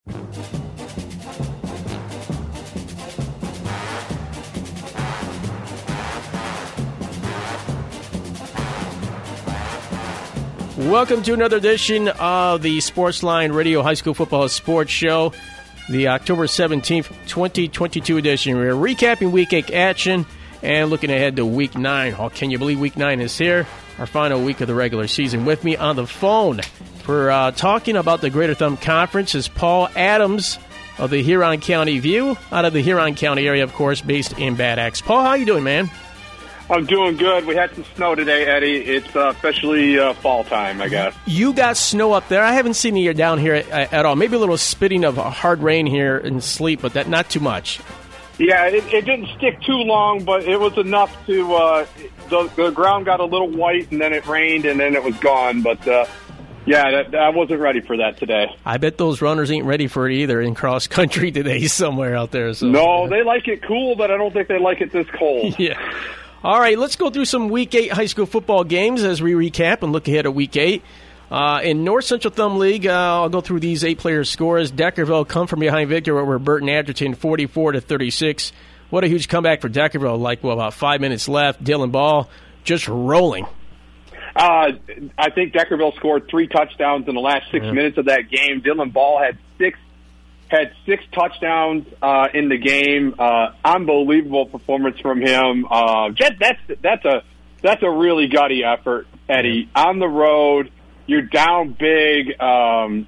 Welcome to another edition of the Sportsline Radio High School Football Sports Show, the October 17th, 2022 edition. We're recapping Week 8 action and looking ahead to Week 9. Oh, can you believe Week 9 is here? Our final week of the regular season. With me on the phone for talking about the Greater Thumb Conference is Paul Adams of the Huron County View, out of the Huron County area, of course, based in Bad Axe. Paul, how you doing, man? I'm doing good. We had some snow today, Eddie. It's officially fall time, I guess. You got snow up there. I haven't seen it down here at all. Maybe a little spitting of hard rain here and sleet, but that not too much. Yeah, it didn't stick too long, but it was enough to the ground got a little white, and then it rained, and then it was gone. But, I wasn't ready for that today. I bet those runners ain't ready for it either in cross country today somewhere out there. So. No, they like it cool, but I don't think they like it this cold. Yeah. All right, let's go through some Week 8 high school football games as we recap and look ahead at Week 8. In North Central Thumb League, I'll go through these 8-player scores. Deckerville come from behind victory over Burton Atherton, 44-36. What a huge comeback for Deckerville, about 5 minutes left. Dylan Ball just rolling. I think Deckerville scored 3 touchdowns in the last 6 minutes of that game. Dylan Ball had six touchdowns in the game. Unbelievable performance from him. That's a really gutty effort, Eddie. On the road, you're down big. And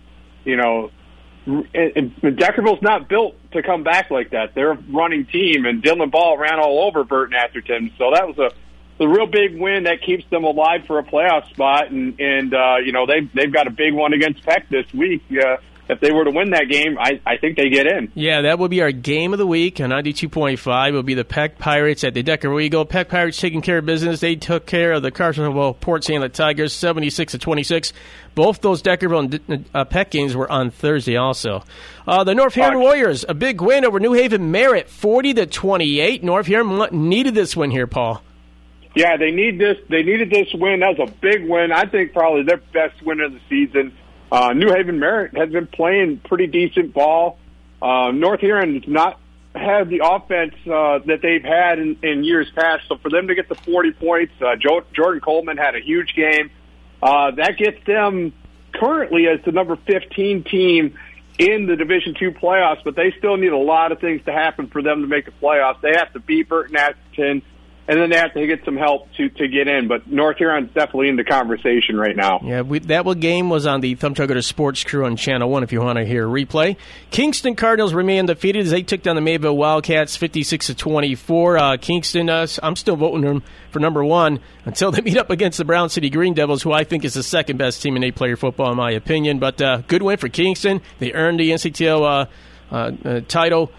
Deckerville's not built to come back like that. They're a running team, and Dylan Ball ran all over Burton Atherton. So that was a real big win that keeps them alive for a playoff spot. And they've got a big one against Peck this week. If they were to win that game, I think they get in. Yeah, that will be our game of the week on 92.5. It will be the Peck Pirates at the Deckerville Eagle. Peck Pirates taking care of business. They took care of the Carsonville Port St. Tigers, 76-26. Both those Deckerville and Peck games were on Thursday also. The North Huron Warriors, a big win over New Haven Merritt, 40-28. North Huron needed this win here, Paul. Yeah, they needed this win. That was a big win. I think probably their best win of the season. New Haven Merritt has been playing pretty decent ball. North Huron does not have the offense that they've had in years past. So for them to get the 40 points, Jordan Coleman had a huge game. That gets them currently as the number 15 team in the Division II playoffs, but they still need a lot of things to happen for them to make the playoffs. They have to beat Burton Atherton, and then they have to get some help to get in. But North Huron's definitely in the conversation right now. Yeah, that game was on the Thumb Chugger Sports Crew on Channel 1 if you want to hear a replay. Kingston Cardinals remain undefeated as they took down the Mayville Wildcats 56-24. Kingston, I'm still voting them for number 1 until they meet up against the Brown City Green Devils, who I think is the second best team in 8-player football in my opinion. But good win for Kingston. They earned the NCTL title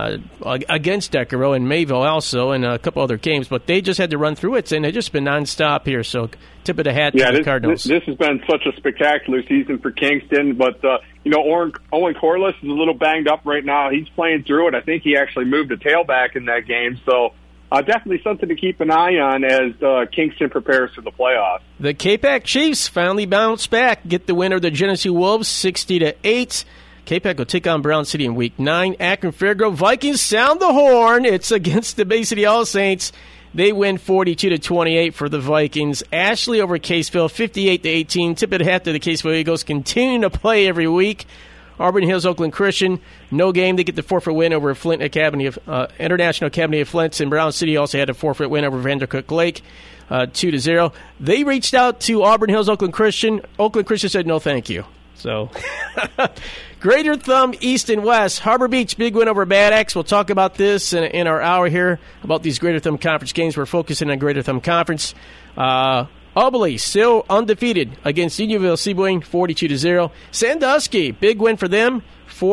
against Deckerville and Mayville also, and a couple other games, but they just had to run through it, and they've just been nonstop here. So tip of the hat to the Cardinals. This has been such a spectacular season for Kingston, but Owen Corliss is a little banged up right now. He's playing through it. I think he actually moved a tailback in that game, so definitely something to keep an eye on as Kingston prepares for the playoffs. The Capac Chiefs finally bounce back, get the winner of the Genesee Wolves 60-8. Capac will take on Brown City in Week 9. Akron Fairgrove Vikings sound the horn. It's against the Bay City All Saints. They win 42-28 for the Vikings. Ashley over Caseville 58-18. Tip of the hat to the Caseville Eagles, continuing to play every week. Auburn Hills Oakland Christian, no game. They get the forfeit win over Flint Academy of International Academy of Flint. And Brown City also had a forfeit win over Vandercook Lake, 2-0. They reached out to Auburn Hills Oakland Christian. Oakland Christian said no, thank you. So, Greater Thumb East and West. Harbor Beach, big win over Bad Axe. We'll talk about this in our hour here, about these Greater Thumb Conference games. We're focusing on Greater Thumb Conference. Ubly, still undefeated against Unionville Seaboyne, 42-0. Sandusky, big win for them,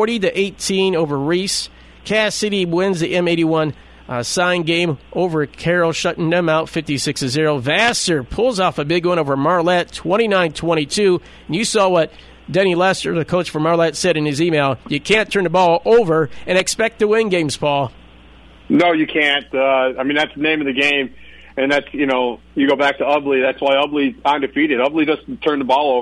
40-18 over Reese. Cass City wins the M81 sign game over Carroll, shutting them out 56-0. Vassar pulls off a big one over Marlette, 29-22. And you saw what Denny Lester, the coach for Marlette, said in his email. You can't turn the ball over and expect to win games, Paul. No, you can't. That's the name of the game. And that's, you go back to Ubly. That's why Ubly's undefeated. Ubly doesn't turn the ball over.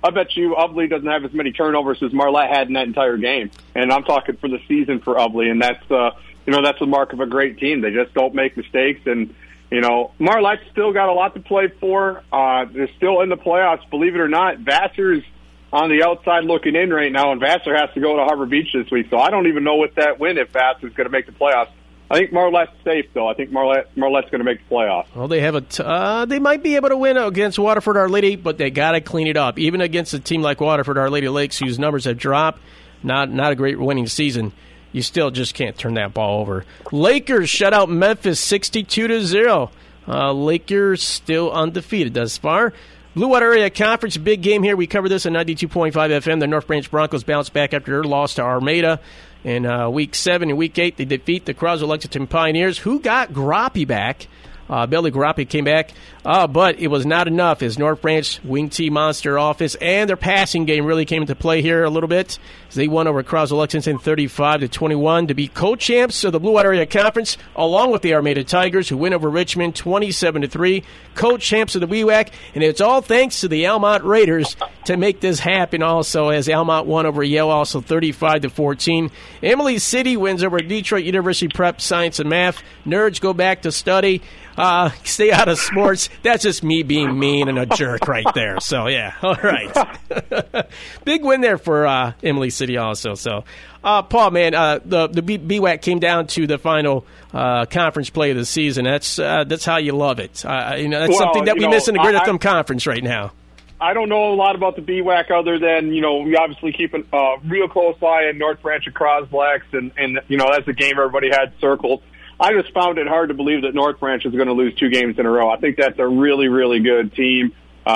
I bet you Ubley doesn't have as many turnovers as Marlette had in that entire game. And I'm talking for the season for Ubley, and that's that's the mark of a great team. They just don't make mistakes, and Marlette's still got a lot to play for. They're still in the playoffs, believe it or not. Vassar's on the outside looking in right now, and Vassar has to go to Harbor Beach this week. So I don't even know with that win if Vassar's going to make the playoffs. I think Marlette's safe, though. I think Marlette's going to make the playoffs. Well, they have they might be able to win against Waterford Our Lady, but they got to clean it up. Even against a team like Waterford Our Lady Lakes, whose numbers have dropped, not a great winning season. You still just can't turn that ball over. Lakers shut out Memphis 62-0. Lakers still undefeated thus far. Blue Water Area Conference, big game here. We covered this on 92.5 FM. The North Branch Broncos bounced back after their loss to Armada in Week 7. In Week 8, they defeat the Croswell Lexington Pioneers, who got Grappy back. Billy Grappy came back, but it was not enough as North Branch Wing T Monster offense and their passing game really came into play here a little bit. As they won over Croswell Lexington 35-21 to be co-champs of the Blue Water Area Conference, along with the Armada Tigers, who win over Richmond 27-3, co-champs of the WEWAC, and it's all thanks to the Almont Raiders to make this happen. Also, as Almont won over Yale, also 35-14. Emily City wins over Detroit University Prep Science and Math. Nerds go back to study. Stay out of sports. That's just me being mean and a jerk right there. So, yeah, all right. Big win there for Emily City also. So, Paul, man, the BWAC came down to the final conference play of the season. That's how you love it. That's something that we miss in the Greater Thumb Conference right now. I don't know a lot about the BWAC other than, we obviously keep a real close eye on North Branch and Croslex, and that's a game everybody had circled. I just found it hard to believe that North Branch is going to lose 2 games in a row. I think that's a really, really good team.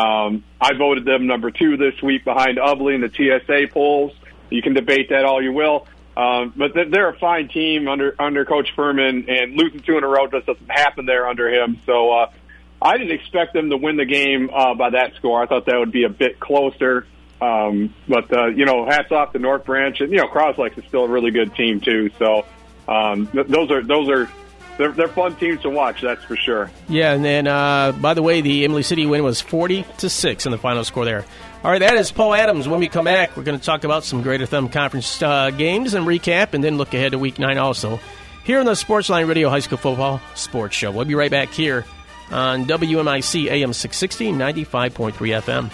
I voted them number 2 this week behind Ubley in the TSA polls. You can debate that all you will. But they're a fine team under Coach Furman, and losing 2 in a row just doesn't happen there under him. So I didn't expect them to win the game by that score. I thought that would be a bit closer. But hats off to North Branch. And, Croslex is still a really good team, too. So they're fun teams to watch, that's for sure. Yeah, and then, by the way, the Emily City win was 40-6 in the final score there. All right, that is Paul Adams. When we come back, we're going to talk about some Greater Thumb Conference games and recap, and then look ahead to Week 9 also, here on the Sportsline Radio High School Football Sports Show. We'll be right back here on WMIC AM 660, 95.3 FM.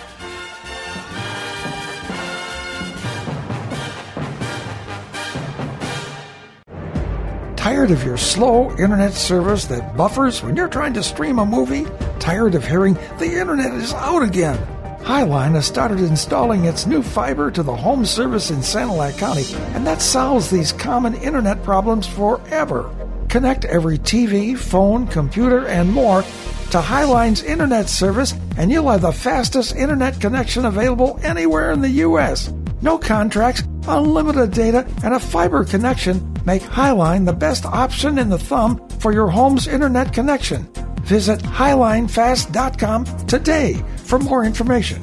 Tired of your slow internet service that buffers when you're trying to stream a movie? Tired of hearing the internet is out again? Highline has started installing its new fiber to the home service in Sanilac County, and that solves these common internet problems forever. Connect every TV, phone, computer, and more to Highline's internet service, and you'll have the fastest internet connection available anywhere in the U.S. No contracts, unlimited data, and a fiber connection make Highline the best option in the thumb for your home's internet connection. Visit HighlineFast.com today for more information.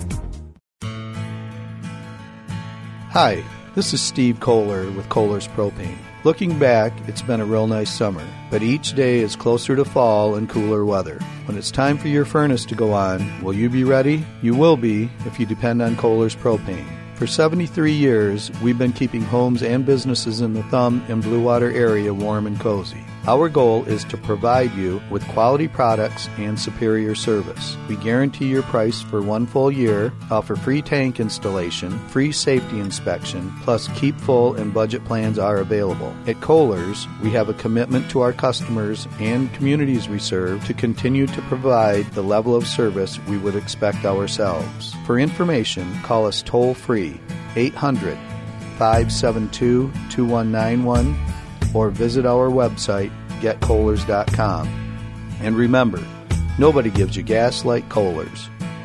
Hi, this is Steve Kohler with Kohler's Propane. Looking back, it's been a real nice summer, but each day is closer to fall and cooler weather. When it's time for your furnace to go on, will you be ready? You will be if you depend on Kohler's Propane. For 73 years, we've been keeping homes and businesses in the Thumb and Blue Water area warm and cozy. Our goal is to provide you with quality products and superior service. We guarantee your price for 1 full year, offer free tank installation, free safety inspection, plus keep full and budget plans are available. At Kohler's, we have a commitment to our customers and communities we serve to continue to provide the level of service we would expect ourselves. For information, call us toll-free 800-572-2191 or visit our website, getkohlers.com. And remember, nobody gives you gas like Kohler's.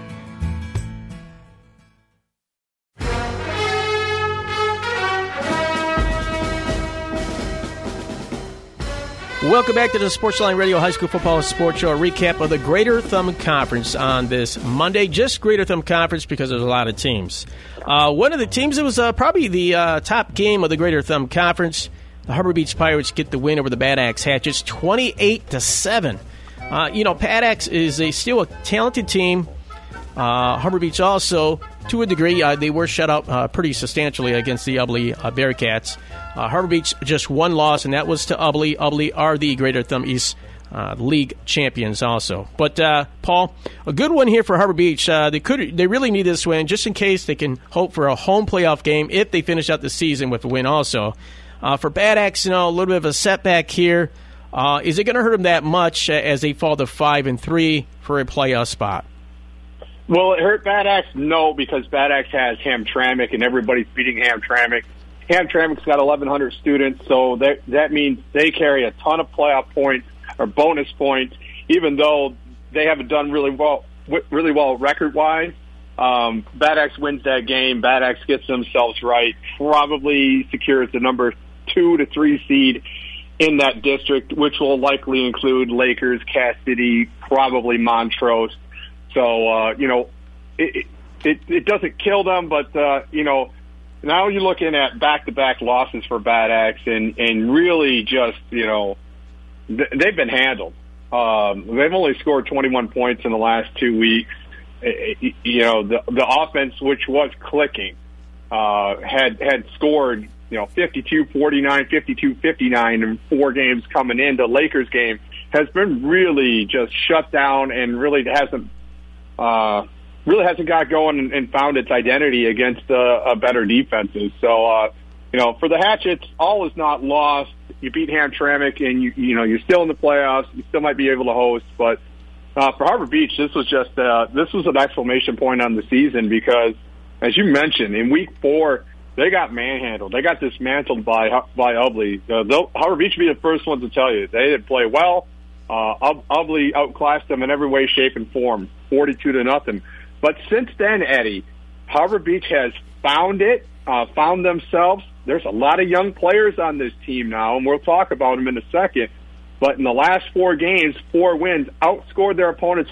Welcome back to the Sportsline Radio High School Football Sports Show, a recap of the Greater Thumb Conference on this Monday. Just Greater Thumb Conference because there's a lot of teams. One of the teams that was probably the top game of the Greater Thumb Conference, the Harbor Beach Pirates get the win over the Bad Axe Hatchets, 28-7. Bad Axe is still a talented team. Harbor Beach also to a degree. They were shut out pretty substantially against the Ubly Bearcats. Harbor Beach just one loss, and that was to Ubly. Ubly are the Greater Thumb East League champions also. But, Paul, a good one here for Harbor Beach. They really need this win just in case they can hope for a home playoff game if they finish out the season with a win also. For Bad Axe, a little bit of a setback here. Is it going to hurt them that much as they fall to 5-3 for a playoff spot? Well, it hurt Bad Axe? No, because Bad Axe has Hamtramck, and everybody's beating Hamtramck. Hamtramck's got 1,100 students, so that means they carry a ton of playoff points or bonus points, even though they haven't done really well record-wise. Bad Axe wins that game. Bad Axe gets themselves right, probably secures the number 2 to 3 seed in that district, which will likely include Lakers, Cass City, probably Montrose. So, it doesn't kill them, but, now you're looking at back-to-back losses for Bad Axe and really just, they've been handled. They've only scored 21 points in the last 2 weeks. The offense, which was clicking, had scored, 52-49, 52-59 in 4 games coming into Lakers game, has been really just shut down and really hasn't got going and found its identity against a better defenses. So, for the Hatchets, all is not lost. You beat Hamtramck, and you're still in the playoffs. You still might be able to host, but for Harbor Beach, this was an exclamation point on the season because, as you mentioned, in week 4 they got manhandled. They got dismantled by Ubly. Harbor Beach will be the first ones to tell you they didn't play well. Ubly outclassed them in every way, shape, and form, 42-0. But since then, Eddie, Harbor Beach has found themselves. There's a lot of young players on this team now, and we'll talk about them in a second. But in the last 4 games, 4 wins, outscored their opponents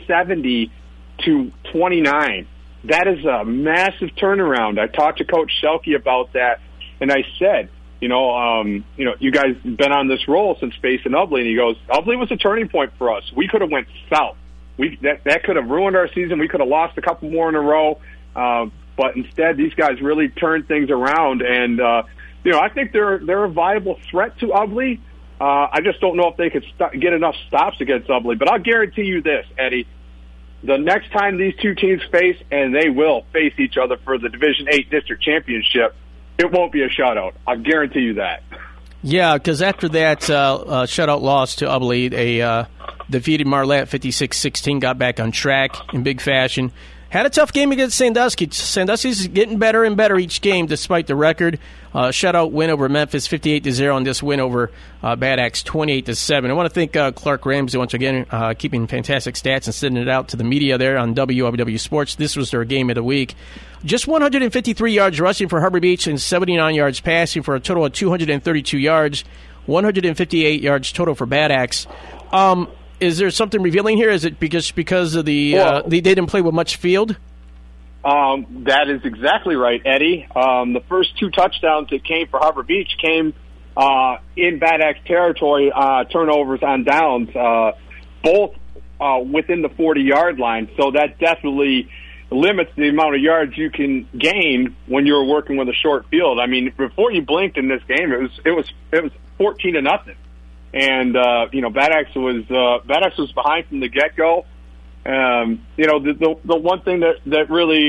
170-29. That is a massive turnaround. I talked to Coach Shelke about that, and I said, you guys have been on this roll since facing Ubly, and he goes, Ubly was a turning point for us. We could have went south. That could have ruined our season. We could have lost a couple more in a row. But instead, these guys really turned things around, and I think they're a viable threat to Ubly. I just don't know if they could get enough stops against Ubly. But I'll guarantee you this, Eddie: the next time these two teams face, and they will face each other for the Division 8 district championship, it won't be a shutout. I guarantee you that. Yeah, because after that shutout loss to Ubly, they defeated Marlette 56-16, got back on track in big fashion. Had a tough game against Sandusky. Sandusky's getting better and better each game despite the record. Shutout win over Memphis 58-0, and this win over Bad Axe 28-7. I want to thank Clark Ramsey once again, keeping fantastic stats and sending it out to the media there on WWW Sports. This was their game of the week. Just 153 yards rushing for Harbor Beach and 79 yards passing for a total of 232 yards, 158 yards total for Bad Axe. Is there something revealing here? Is it because of they didn't play with much field? That is exactly right, Eddie. The first 2 touchdowns that came for Harbor Beach came in Bad Axe territory, turnovers on downs, both within the 40-yard line. So that definitely limits the amount of yards you can gain when you're working with a short field. I mean, before you blinked in this game, it was 14-0. And Bad Axe was behind from the get-go. The one thing that really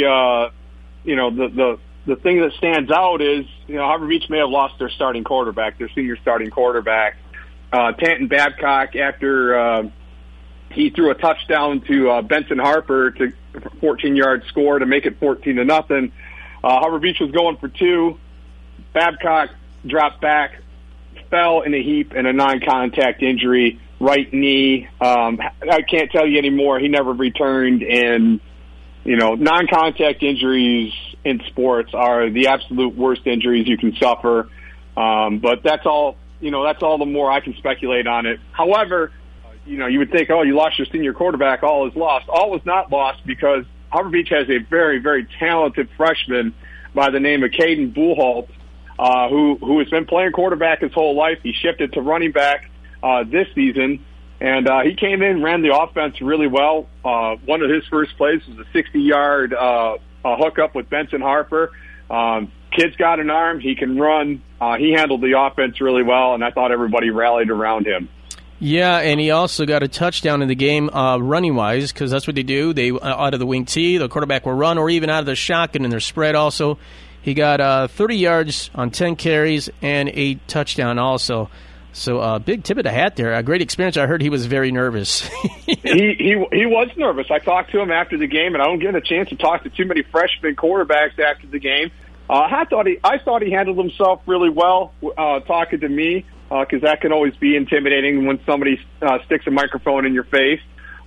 the thing that stands out is Harbor Beach may have lost their senior starting quarterback, Tanton Babcock, after he threw a touchdown to Benson Harper to 14-yard score to make it 14-0. Harbor Beach was going for 2. Babcock dropped back, fell in a heap in a non-contact injury, right knee. I can't tell you anymore. He never returned. And, non-contact injuries in sports are the absolute worst injuries you can suffer. But that's all the more I can speculate on it. However, you would think, you lost your senior quarterback, all is lost. All is not lost because Harbor Beach has a very, very talented freshman by the name of Caden Buchholz, who has been playing quarterback his whole life. He shifted to running back this season, and he came in, ran the offense really well. One of his first plays was a 60-yard hookup with Benson Harper. Kid's got an arm. He can run. He handled the offense really well, and I thought everybody rallied around him. Yeah, and he also got a touchdown in the game running-wise, because that's what they do. They out of the wing tee, the quarterback will run, or even out of the shotgun in their spread also. He got 30 yards on 10 carries and a touchdown also. So big tip of the hat there. A great experience. I heard he was very nervous. He was nervous. I talked to him after the game, and I don't get a chance to talk to too many freshman quarterbacks after the game. I thought he handled himself really well talking to me, because that can always be intimidating when somebody sticks a microphone in your face.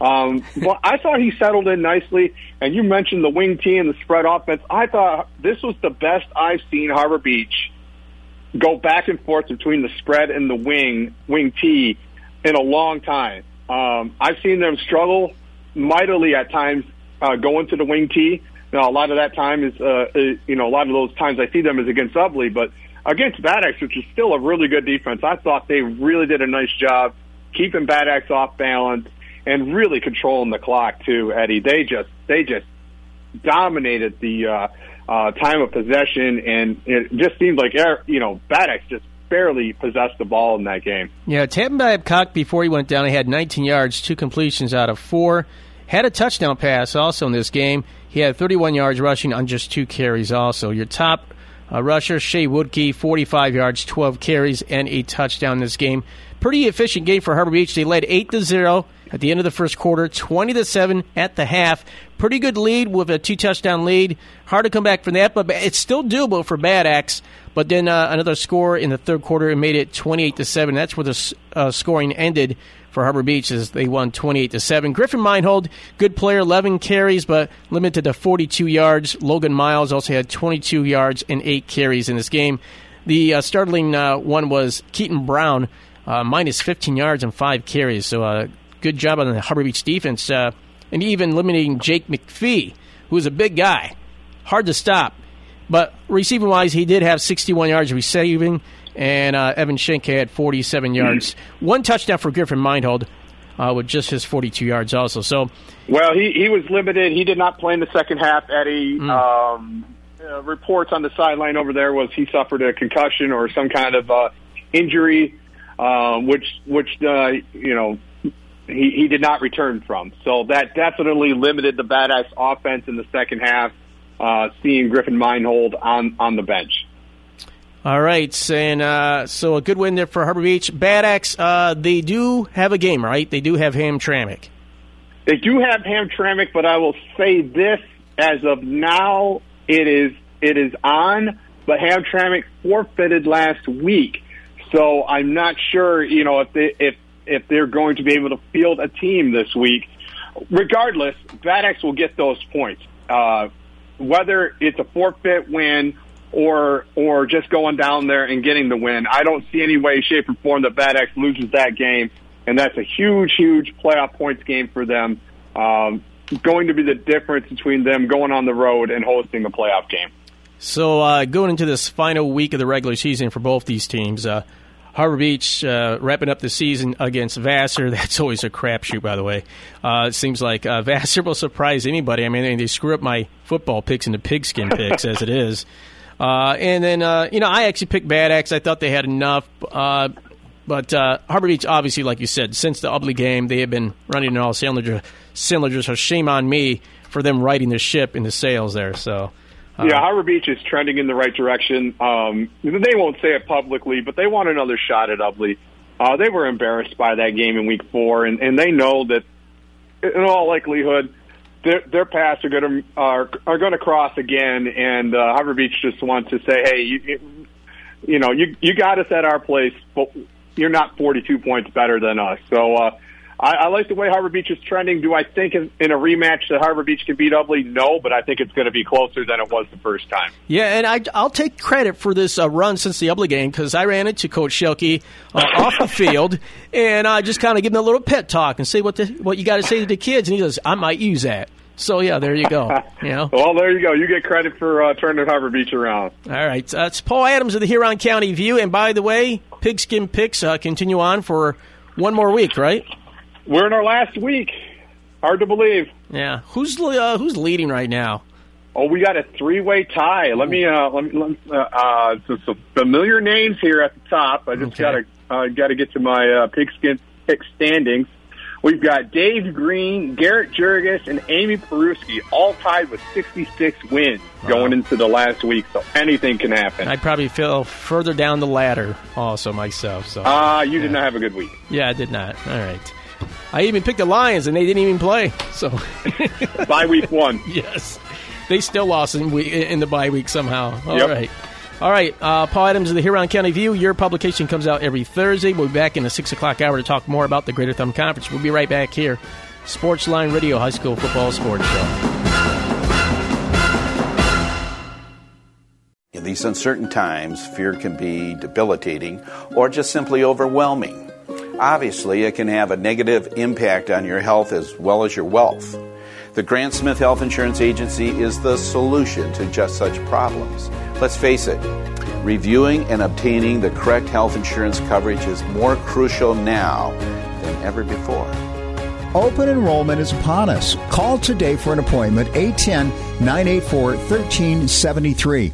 But I thought he settled in nicely. And you mentioned the wing tee and the spread offense. I thought this was the best I've seen Harbor Beach go back and forth between the spread and the wing tee in a long time. I've seen them struggle mightily at times going to the wing tee. Now, a lot of that time is, a lot of those times I see them is against Ubly, but against Bad Axe, which is still a really good defense, I thought they really did a nice job keeping Bad Axe off balance and really controlling the clock too, Eddie. They just dominated the time of possession, and it just seemed like Bad Axe just barely possessed the ball in that game. Yeah, Tampa Babcock, before he went down, he had 19 yards, 2 completions out of 4. Had a touchdown pass also in this game. He had 31 yards rushing on just 2 carries also. Your top rusher, Shea Woodkey, 45 yards, 12 carries, and a touchdown in this game. Pretty efficient game for Harbor Beach. They led 8-0 at the end of the first quarter, 20-7 at the half. Pretty good lead with a 2-touchdown lead. Hard to come back from that, but it's still doable for Bad Axe. But then another score in the third quarter and made it 28-7. That's where the scoring ended for Harbor Beach, as they won 28-7. Griffin Meinhold, good player, 11 carries, but limited to 42 yards. Logan Miles also had 22 yards and 8 carries in this game. The startling one was Keaton Brown, minus 15 yards and 5 carries. So good job on the Harbor Beach defense. And even limiting Jake McPhee, who is a big guy. Hard to stop. But receiving-wise, he did have 61 yards receiving, and Evan Schenk had 47 yards. 1 touchdown for Griffin Meinhold with just his 42 yards also. So, well, he was limited. He did not play in the second half, Eddie. Reports on the sideline over there was he suffered a concussion or some kind of injury, which he did not return from. So that definitely limited the Bad Axe offense in the second half, seeing Griffin Meinhold on the bench. All right, and so a good win there for Harbor Beach. Bad Axe, they do have a game, right? They do have Hamtramck. They do have Hamtramck, but I will say this, as of now, it is on, but Hamtramck forfeited last week. So I'm not sure, if they're going to be able to field a team this week. Regardless, Bad Axe will get those points. Whether it's a forfeit win or just going down there and getting the win, I don't see any way, shape, or form that Bad Axe loses that game, and that's a huge, huge playoff points game for them. Going to be the difference between them going on the road and hosting the playoff game. So going into this final week of the regular season for both these teams, Harbor Beach wrapping up the season against Vassar. That's always a crapshoot, by the way. It seems like Vassar will surprise anybody. I mean, they screw up my football picks into pigskin picks as it is. And then, I actually picked Bad Axe. I thought they had enough. But Harbor Beach, obviously, like you said, since the Ubly game, they have been running in all cylinders. So shame on me for them righting the ship in the sails there. So. Yeah, Harbor Beach is trending in the right direction. They won't say it publicly, but they want another shot at Ubly. They were embarrassed by that game in Week 4, and they know that, in all likelihood, their paths are going to cross again. And Harbor Beach just wants to say, hey, you got us at our place, but you're not 42 points better than us. So I like the way Harbor Beach is trending. Do I think in a rematch that Harbor Beach can beat Ubly? No, but I think it's going to be closer than it was the first time. Yeah, and I'll take credit for this run since the Ubly game, because I ran into Coach Schielke off the field, and I just kind of give him a little pet talk and say what you got to say to the kids, and he goes, I might use that. So, yeah, there you go. Well, there you go. You get credit for turning Harbor Beach around. All right. It's Paul Adams of the Huron County View, and by the way, Pigskin Picks continue on for one more week, right? We're in our last week. Hard to believe. Yeah. Who's leading right now? Oh, we got a three-way tie. Let me some familiar names here at the top. I just got to get to my pigskin pick standings. We've got Dave Green, Garrett Jurgis, and Amy Peruski all tied with 66 wins going into the last week, so anything can happen. I probably fell further down the ladder also myself. So you did not have a good week. Yeah, I did not. All right. I even picked the Lions, and they didn't even play. So bye week 1. Yes. They still lost in the bye week somehow. All right. All right, Paul Adams of the Huron County View. Your publication comes out every Thursday. We'll be back in the 6 o'clock hour to talk more about the Greater Thumb Conference. We'll be right back here. Sportsline Radio High School Football Sports Show. In these uncertain times, fear can be debilitating or just simply overwhelming. Obviously, it can have a negative impact on your health as well as your wealth. The Grant Smith Health Insurance Agency is the solution to just such problems. Let's face it, reviewing and obtaining the correct health insurance coverage is more crucial now than ever before. Open enrollment is upon us. Call today for an appointment, 810-984-1373.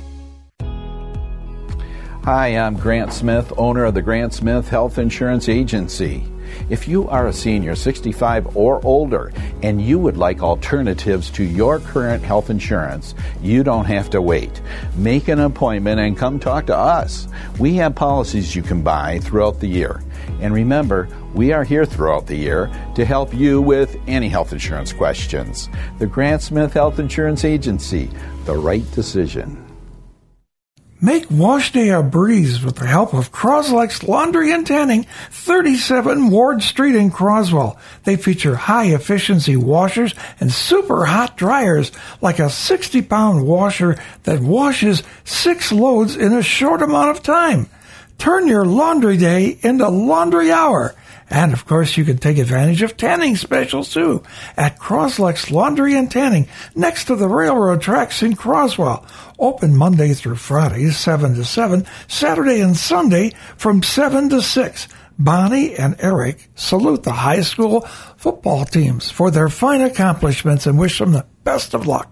Hi, I'm Grant Smith, owner of the Grant Smith Health Insurance Agency. If you are a senior, 65 or older, and you would like alternatives to your current health insurance, you don't have to wait. Make an appointment and come talk to us. We have policies you can buy throughout the year. And remember, we are here throughout the year to help you with any health insurance questions. The Grant Smith Health Insurance Agency, the right decision. Make wash day a breeze with the help of Croslex Laundry and Tanning, 37 Ward Street in Croswell. They feature high-efficiency washers and super hot dryers, like a 60-pound washer that washes 6 loads in a short amount of time. Turn your laundry day into laundry hour. And, of course, you can take advantage of tanning specials, too, at Croslex Laundry and Tanning, next to the railroad tracks in Croswell. Open Monday through Friday, 7 to 7, Saturday and Sunday from 7 to 6. Bonnie and Eric salute the high school football teams for their fine accomplishments and wish them the best of luck.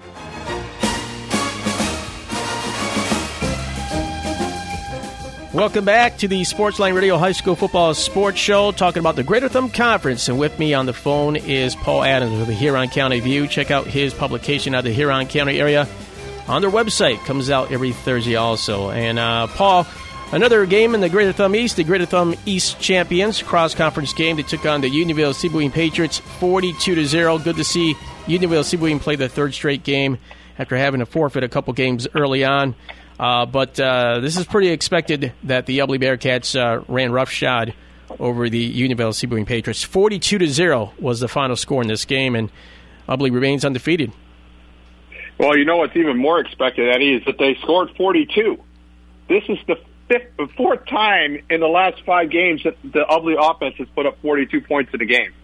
Welcome back to the Sportsline Radio High School Football Sports Show, talking about the Greater Thumb Conference. And with me on the phone is Paul Adams of the Huron County View. Check out his publication out of the Huron County area on their website. Comes out every Thursday also. And Paul, another game in the Greater Thumb East. The Greater Thumb East champions, cross-conference game. They took on the Unionville-Sebewaing Patriots 42-0. Good to see Unionville-Sebewaing play the third straight game after having to forfeit a couple games early on. But this is pretty expected that the Ubly Bearcats ran roughshod over the Unionville-Sebewaing Patriots. 42-0 was the final score in this game, and Ubly remains undefeated. Well, you know what's even more expected, Eddie, is that they scored 42. This is the fourth time in the last 5 games that the Ubly offense has put up 42 points in a game.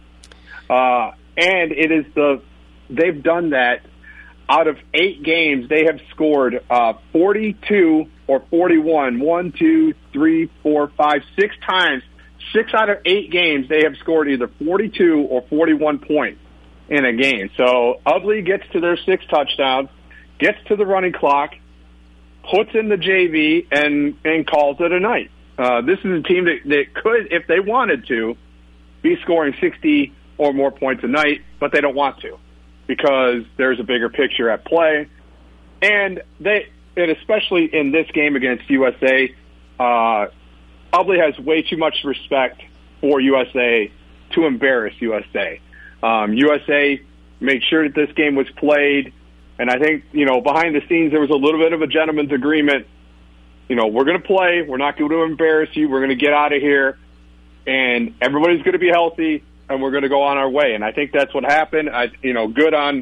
And it is they've done that. Out of 8 games, they have scored 42 or 41. 1, 2, 3, 4, 5, 6 times. 6 out of 8 games, they have scored either 42 or 41 points in a game. So Ubly gets to their 6 touchdowns, gets to the running clock, puts in the JV, and calls it a night. This is a team that could, if they wanted to, be scoring 60 or more points a night, but they don't want to, because there's a bigger picture at play. And especially in this game against USA, Ubly has way too much respect for USA to embarrass USA. USA made sure that this game was played, and I think, behind the scenes there was a little bit of a gentleman's agreement. We're going to play, we're not going to embarrass you, we're going to get out of here, and everybody's going to be healthy, and we're going to go on our way. And I think that's what happened. Good on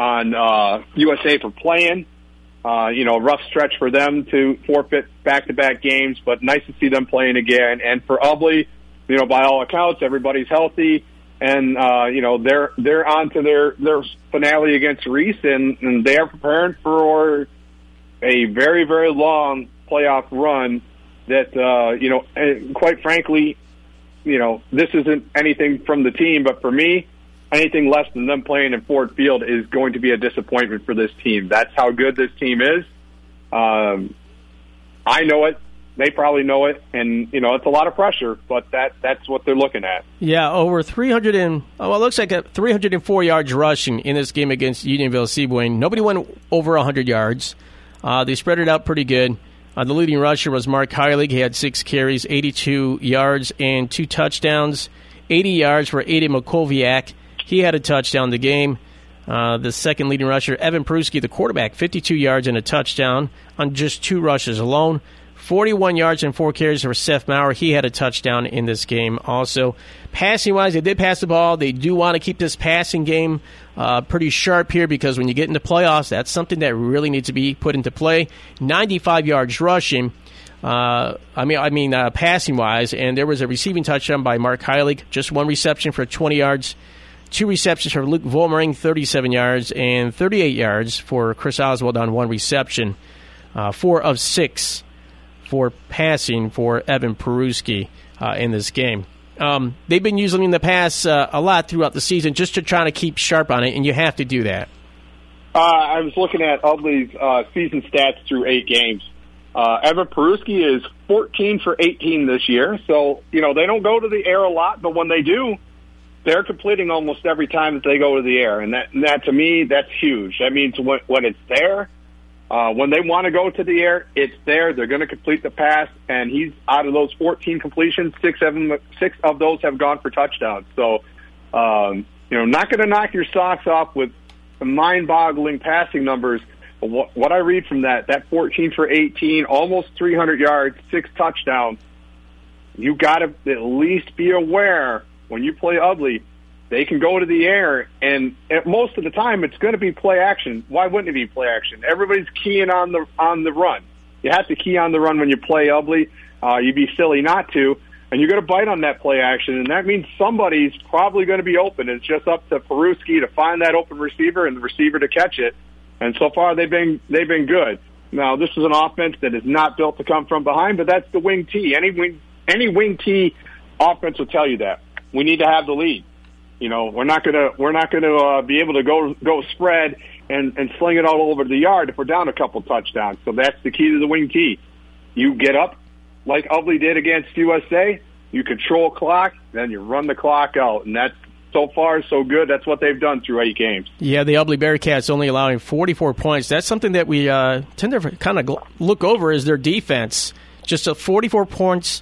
USA for playing. Rough stretch for them to forfeit back-to-back games, but nice to see them playing again. And for Ubly, by all accounts, everybody's healthy, and they're on to their finale against Reese, and they are preparing for a very, very long playoff run. That and quite frankly, this isn't anything from the team, but for me, anything less than them playing in Ford Field is going to be a disappointment for this team. That's how good this team is. I know it. They probably know it, and it's a lot of pressure, but that's what they're looking at. Yeah, over 300 and it looks like 304 yards rushing in this game against Unionville-Seaboyne. Nobody went over 100 yards. They spread it out pretty good. The leading rusher was Mark Heilig. He had 6 carries, 82 yards, and 2 touchdowns. 80 yards for Aiden Makoviak. He had a touchdown in the game. The second leading rusher, Evan Peruski, the quarterback, 52 yards and a touchdown on just 2 rushes alone. 41 yards and 4 carries for Seth Maurer. He had a touchdown in this game also. Passing-wise, they did pass the ball. They do want to keep this passing game pretty sharp here because when you get into playoffs, that's something that really needs to be put into play. 95 yards rushing. Passing-wise, and there was a receiving touchdown by Mark Heilig. Just 1 reception for 20 yards. 2 receptions for Luke Volmering, 37 yards, and 38 yards for Chris Oswald on 1 reception. 4 of 6 for passing for Evan Peruski in this game. They've been using in the pass a lot throughout the season just to try to keep sharp on it, and you have to do that. I was looking at Ubly's season stats through 8 games. Evan Peruski is 14 for 18 this year, so they don't go to the air a lot, but when they do, they're completing almost every time that they go to the air, and that to me, that's huge. That means when it's there, when they want to go to the air, it's there. They're going to complete the pass, and he's out of those 14 completions, 6 of those have gone for touchdowns. So, not going to knock your socks off with the mind-boggling passing numbers. But what I read from that 14 for 18, almost 300 yards, 6 touchdowns, you got to at least be aware when you play Ubly, they can go to the air, and most of the time it's going to be play action. Why wouldn't it be play action? Everybody's keying on the run. You have to key on the run when you play Ubly. You'd be silly not to, and you're going to bite on that play action, and that means somebody's probably going to be open. It's just up to Peruski to find that open receiver and the receiver to catch it. And so far they've been good. Now this is an offense that is not built to come from behind, but that's the wing T. Any wing T offense will tell you that. We need to have the lead. We're not gonna be able to go spread and sling it all over the yard if we're down a couple touchdowns. So that's the key to the wing T. You get up like Ubly did against USA. You control clock, then you run the clock out, and that's so far so good. That's what they've done through 8 games. Yeah, the Ubly Bearcats only allowing 44 points. That's something that we tend to kind of look over is their defense. Just 44 points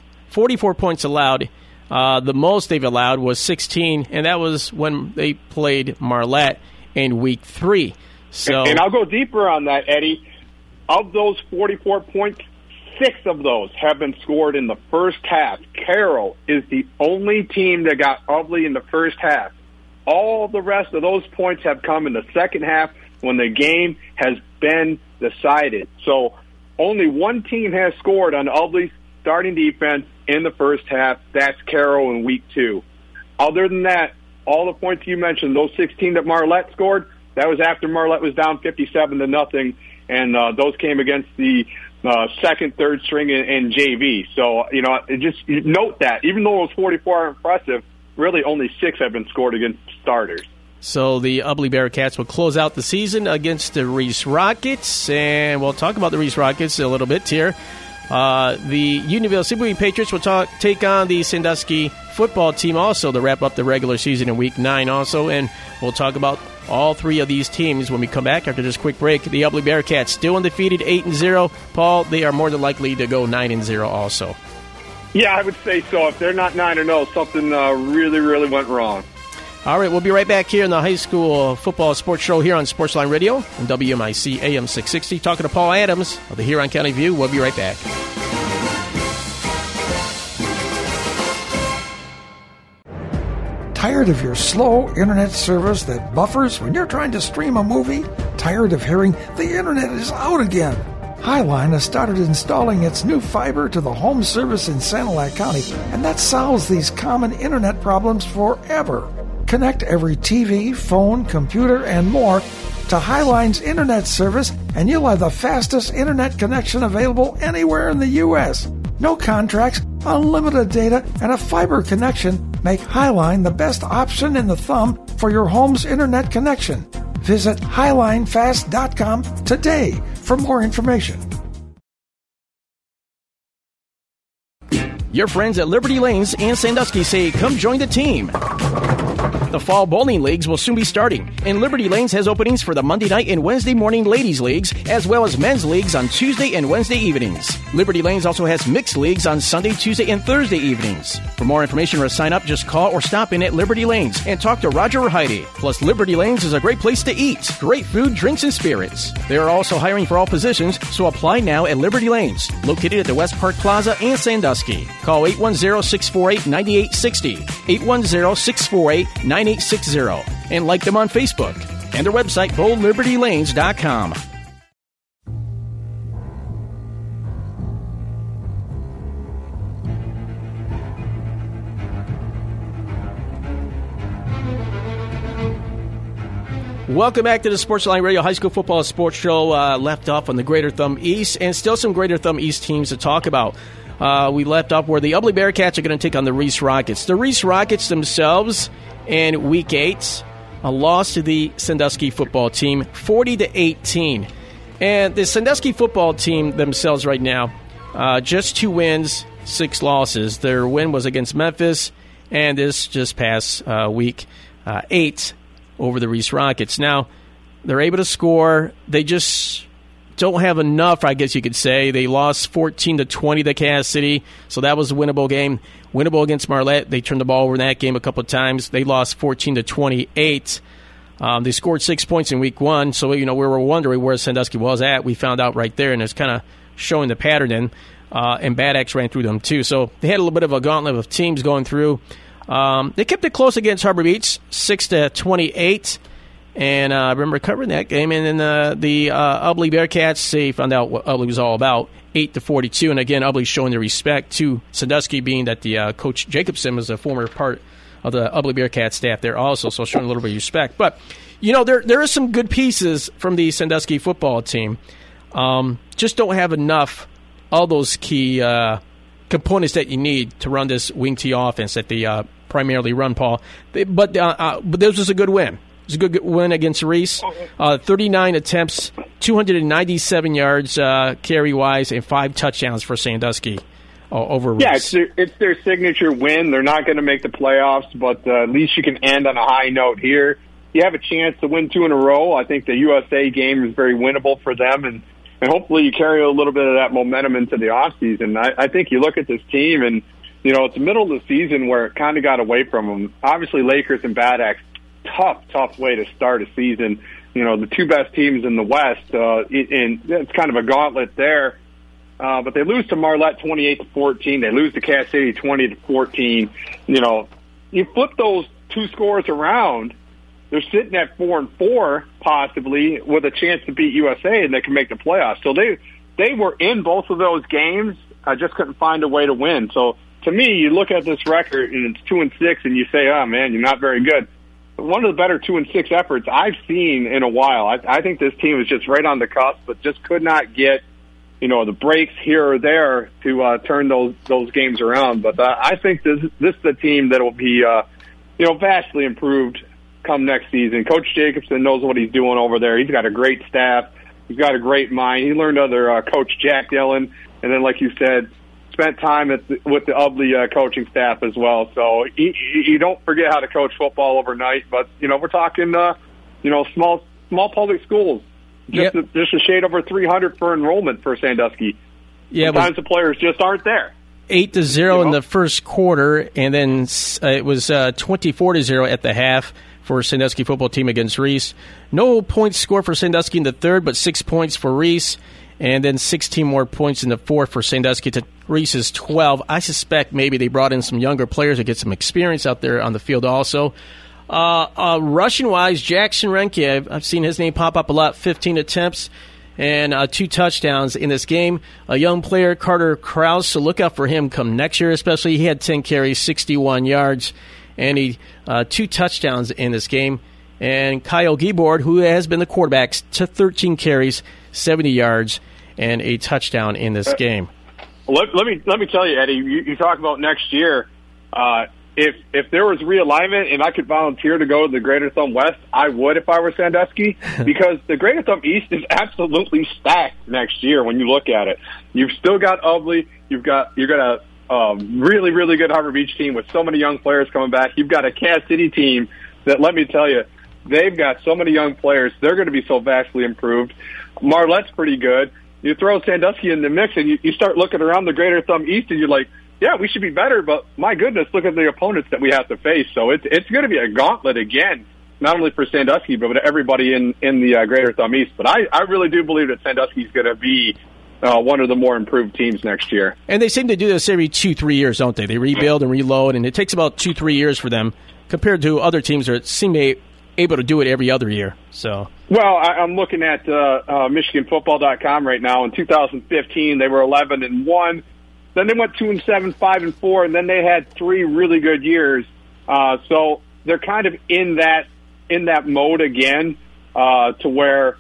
allowed. The most they've allowed was 16, and that was when they played Marlette in Week 3. So, and I'll go deeper on that, Eddie. Of those 44 points, 6 of those have been scored in the first half. Carroll is the only team that got Ubly in the first half. All the rest of those points have come in the second half when the game has been decided. So only one team has scored on Ubly's starting defense in the first half. That's Carroll in Week 2. Other than that, all the points you mentioned, those 16 that Marlette scored, that was after Marlette was down 57-0, and those came against the second, third string in JV. So, just note that. Even though it was 44 are impressive, really only 6 have been scored against starters. So the Ubly Bearcats will close out the season against the Reese Rockets, and we'll talk about the Reese Rockets a little bit here. The Unionville-Seaboyne Patriots will take on the Sandusky football team also to wrap up the regular season in Week 9 also, and we'll talk about all 3 of these teams when we come back after this quick break. The Ubly Bearcats still undefeated, 8-0. Paul, they are more than likely to go 9-0 also. Yeah, I would say so. If they're not 9-0, something really, really went wrong. All right, we'll be right back here in the high school football sports show here on Sportsline Radio and WMIC AM 660. Talking to Paul Adams of the Huron County View. We'll be right back. Tired of your slow internet service that buffers when you're trying to stream a movie? Tired of hearing the internet is out again? Highline has started installing its new fiber to the home service in Sanilac County, and that solves these common internet problems forever. Connect every TV, phone, computer, and more to Highline's internet service, and you'll have the fastest internet connection available anywhere in the U.S. No contracts, unlimited data, and a fiber connection make Highline the best option in the thumb for your home's internet connection. Visit highlinefast.com today for more information. Your friends at Liberty Lanes and Sandusky say, come join the team. The fall bowling leagues will soon be starting, and Liberty Lanes has openings for the Monday night and Wednesday morning ladies' leagues, as well as men's leagues on Tuesday and Wednesday evenings. Liberty Lanes also has mixed leagues on Sunday, Tuesday, and Thursday evenings. For more information or to sign up, just call or stop in at Liberty Lanes and talk to Roger or Heidi. Plus, Liberty Lanes is a great place to eat. Great food, drinks, and spirits. They are also hiring for all positions, so apply now at Liberty Lanes, located at the West Park Plaza and Sandusky. Call 810-648-9860, 810-648-9860, and like them on Facebook and their website, bowllibertylanes.com. Welcome back to the Sportsline Radio High School Football Sports Show. Left off on the Greater Thumb East, and still some Greater Thumb East teams to talk about. We left off where the Ubly Bearcats are going to take on the Reese Rockets. The Reese Rockets themselves, in Week 8, a loss to the Sandusky football team, 40-18. And the Sandusky football team themselves right now, just 2 wins, 6 losses. Their win was against Memphis, and this just past week 8 over the Reese Rockets. Now, they're able to score. They just don't have enough, I guess you could say. They lost 14-20 to Cass City, so that was a winnable game. Winnable against Marlette. They turned the ball over in that game a couple of times. They lost 14-28. They scored 6 points in Week 1, so we were wondering where Sandusky was at. We found out right there, and it's kind of showing the pattern in. And Bad Axe ran through them too. So they had a little bit of a gauntlet of teams going through. They kept it close against Harbor Beach, 6-28. And I remember covering that game. And then the Ubly Bearcats, they found out what Ubly was all about, 8-42. And again, Ubly showing their respect to Sandusky, being that the Coach Jacobson was a former part of the Ubly Bearcats staff there also, so showing a little bit of respect. But, there are some good pieces from the Sandusky football team. Just don't have enough of those key components that you need to run this wing T offense that they primarily run, Paul. But this was a good win. It was a good win against Reese. 39 attempts, 297 yards carry-wise, and 5 touchdowns for Sandusky over Reese. Yeah, it's their signature win. They're not going to make the playoffs, but at least you can end on a high note here. You have a chance to win 2 in a row. I think the USA game is very winnable for them, and hopefully you carry a little bit of that momentum into the offseason. I think you look at this team, and, it's the middle of the season where it kind of got away from them. Obviously, Lakers and Bad Axe, tough way to start a season. The 2 best teams in the West, and it's kind of a gauntlet there. But they lose to Marlette 28-14. They lose to Cass City 20-14. You flip those 2 scores around, they're sitting at 4-4 possibly with a chance to beat USA, and they can make the playoffs. So they were in both of those games. I just couldn't find a way to win. So to me, you look at this record and it's 2-6, and you say, "Oh man, you're not very good." One of the better 2-6 efforts I've seen in a while. I think this team is just right on the cusp, but just could not get, the breaks here or there to turn those games around. But I think this is the team that will be, vastly improved come next season. Coach Jacobson knows what he's doing over there. He's got a great staff. He's got a great mind. He learned under Coach Jack Dillon, and then, like you said, spent time with the Ubly coaching staff as well. So you don't forget how to coach football overnight. But we're talking small public schools, just a shade over 300 for enrollment for Sandusky. Yeah, sometimes the players just aren't there. 8-0 in the first quarter, and then it was 24-0 at the half for Sandusky football team against Reese. No points scored for Sandusky in the third, but 6 points for Reese. And then 16 more points in the fourth for Sandusky to Reese's 12. I suspect maybe they brought in some younger players to get some experience out there on the field also. Rushing-wise, Jackson Renke, I've seen his name pop up a lot, 15 attempts and 2 touchdowns in this game. A young player, Carter Krause, so look out for him come next year especially. He had 10 carries, 61 yards, and 2 touchdowns in this game. And Kyle Giebord, who has been the quarterback, to 13 carries, 70 yards, and a touchdown in this game. Let me tell you, Eddie. You talk about next year. If there was realignment and I could volunteer to go to the Greater Thumb West, I would if I were Sandusky, because the Greater Thumb East is absolutely stacked next year when you look at it. You've still got Ubley. You've got a really, really good Harbor Beach team with so many young players coming back. You've got a Cass City team that, let me tell you, they've got so many young players. They're going to be so vastly improved. Marlette's pretty good. You throw Sandusky in the mix, and you start looking around the Greater Thumb East, and you're like, yeah, we should be better, but my goodness, look at the opponents that we have to face. So it's going to be a gauntlet again, not only for Sandusky, but everybody in the Greater Thumb East. But I really do believe that Sandusky is going to be one of the more improved teams next year. And they seem to do this every 2-3 years, don't they? They rebuild and reload, and it takes about 2-3 years for them compared to other teams that seem able to do it every other year. So, well, I'm looking at MichiganFootball.com right now. In 2015, they were 11-1. Then they went 2-7, 5-4, and then they had 3 really good years. So they're kind of in that mode again, to where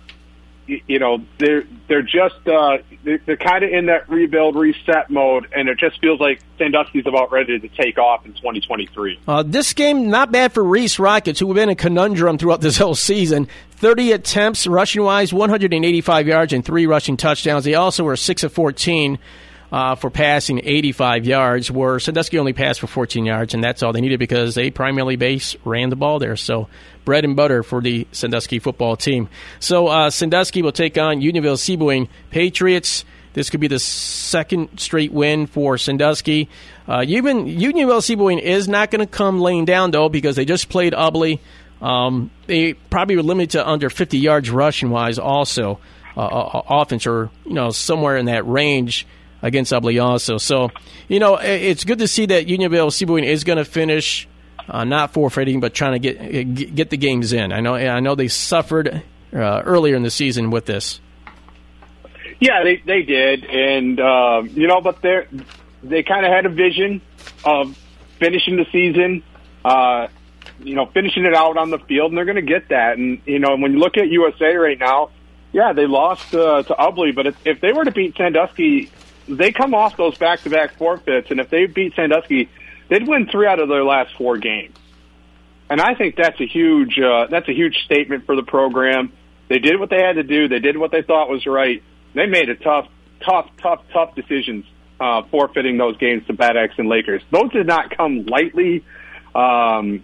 they're just they're kind of in that rebuild reset mode, and it just feels like Sandusky's about ready to take off in 2023. This game not bad for Reese Rockets, who have been a conundrum throughout this whole season. 30 attempts rushing wise, 185 yards and 3 rushing touchdowns. They also were 6 of 14. For passing 85 yards, where Sandusky only passed for 14 yards, and that's all they needed because they primarily ran the ball there. So bread and butter for the Sandusky football team. So Sandusky will take on Unionville-Sebewaing Patriots. This could be the second straight win for Sandusky. Unionville-Sebewaing is not going to come laying down, though, because they just played Ubley. They probably were limited to under 50 yards rushing-wise also, offense, or somewhere in that range against Ubley also. So, it's good to see that Unionville-Sebewaing is going to finish not forfeiting, but trying to get the games in. I know they suffered earlier in the season with this. Yeah, they did, and but they kind of had a vision of finishing the season, finishing it out on the field, and they're going to get that. And when you look at USA right now, yeah, they lost to Ubley, but if they were to beat Sandusky, they come off those back-to-back forfeits, and if they beat Sandusky, they'd win 3 out of their last 4 games. And I think that's a huge statement for the program. They did what they had to do. They did what they thought was right. They made a tough decisions forfeiting those games to Bad Axe and Lakers. Those did not come lightly. I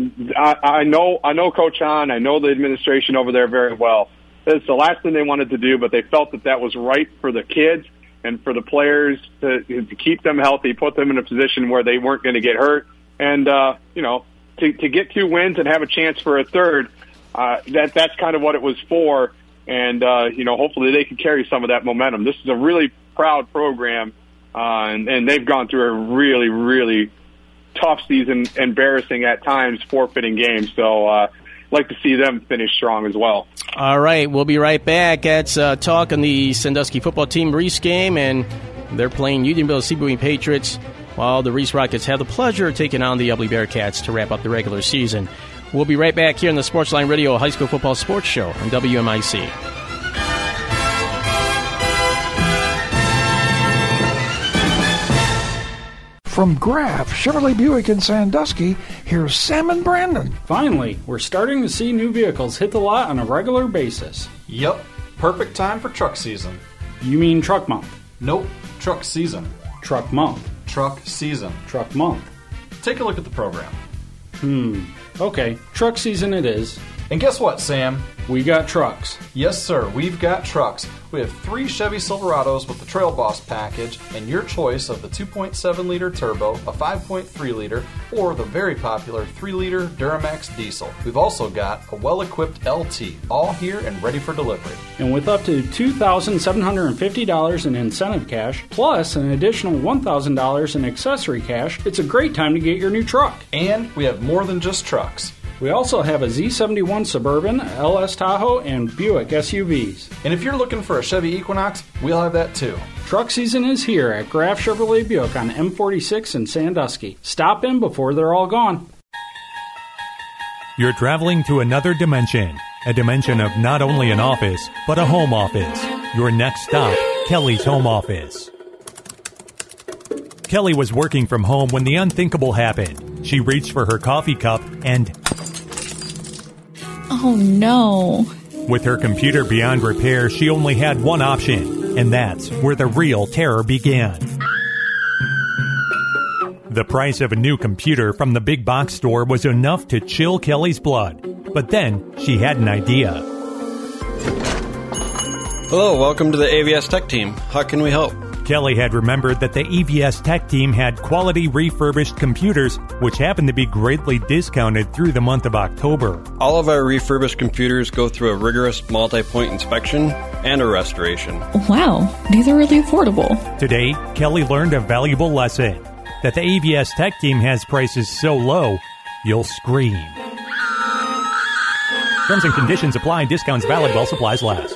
know Coach Hahn. I know the administration over there very well. It's the last thing they wanted to do, but they felt that was right for the kids and for the players to keep them healthy, put them in a position where they weren't going to get hurt. And, to get 2 wins and have a chance for a third, that's kind of what it was for. And, hopefully they can carry some of that momentum. This is a really proud program, and they've gone through a really, really tough season, embarrassing at times, forfeiting games. So, like to see them finish strong as well. All right, we'll be right back. That's talk on the Sandusky football team Reese game, and they're playing Unionville-Sebewaing Patriots, while the Reese Rockets have the pleasure of taking on the Ubley Bearcats to wrap up the regular season. We'll be right back here on the Sportsline Radio High School Football Sports Show on WMIC. From Graf Chevrolet Buick in Sandusky, here's Sam and Brandon. Finally, we're starting to see new vehicles hit the lot on a regular basis. Yep, perfect time for truck season. You mean truck month? Nope, truck season. Truck month. Truck season. Truck month. Take a look at the program. Okay, truck season it is. And guess what, Sam? We got trucks. Yes, sir, we've got trucks. We have 3 Chevy Silverados with the Trail Boss package, and your choice of the 2.7-liter turbo, a 5.3-liter, or the very popular 3-liter Duramax diesel. We've also got a well-equipped LT, all here and ready for delivery. And with up to $2,750 in incentive cash, plus an additional $1,000 in accessory cash, it's a great time to get your new truck. And we have more than just trucks. We also have a Z71 Suburban, LS Tahoe, and Buick SUVs. And if you're looking for a Chevy Equinox, we'll have that too. Truck season is here at Graf Chevrolet Buick on M46 in Sandusky. Stop in before they're all gone. You're traveling to another dimension, a dimension of not only an office, but a home office. Your next stop, Kelly's Home Office. Kelly was working from home when the unthinkable happened. She reached for her coffee cup and... Oh, no. With her computer beyond repair, she only had one option, and that's where the real terror began. The price of a new computer from the big box store was enough to chill Kelly's blood. But then she had an idea. Hello, welcome to the AVS Tech Team. How can we help? Kelly had remembered that the EVS Tech Team had quality refurbished computers, which happened to be greatly discounted through the month of October. All of our refurbished computers go through a rigorous multi-point inspection and a restoration. Wow, these are really affordable. Today, Kelly learned a valuable lesson, that the AVS Tech Team has prices so low, you'll scream. Terms and conditions apply. Discounts valid while supplies last.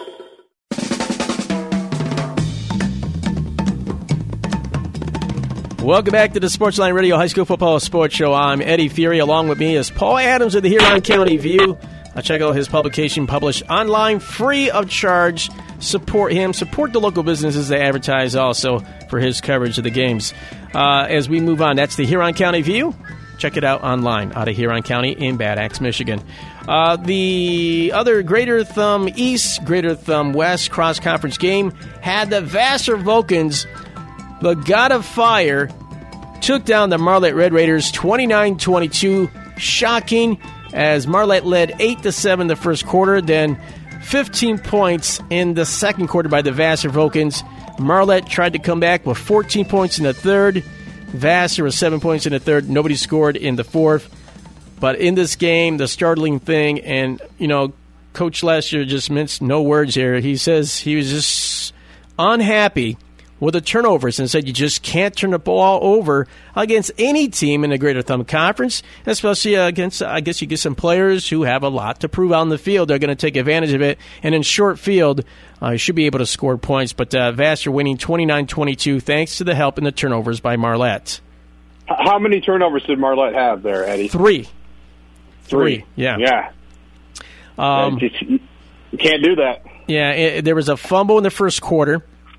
Welcome back to the Sportsline Radio High School Football Sports Show. I'm Eddie Fury. Along with me is Paul Adams of the Huron County View. Check out his publication published online free of charge. Support him. Support the local businesses that advertise also for his coverage of the games. As we move on, that's the Huron County View. Check it out online out of Huron County in Bad Axe, Michigan. The other Greater Thumb East, Greater Thumb West cross-conference game had the Vassar Vulcans, the God of Fire, took down the Marlette Red Raiders 29-22. Shocking, as Marlette led 8-7 the first quarter, then 15 points in the second quarter by the Vassar Vulcans. Marlette tried to come back with 14 points in the third. Vassar was 7 points in the third. Nobody scored in the fourth. But in this game, the startling thing, and, Coach Lester just minced no words here. He says he was just unhappy with the turnovers and said you just can't turn the ball over against any team in the Greater Thumb Conference, especially against, I guess you get some players who have a lot to prove out on the field. They're going to take advantage of it. And in short field, you should be able to score points. But Vassar winning 29-22 thanks to the help in the turnovers by Marlette. How many turnovers did Marlette have there, Eddie? Three. Yeah. You can't do that. Yeah, there was a fumble in the first quarter.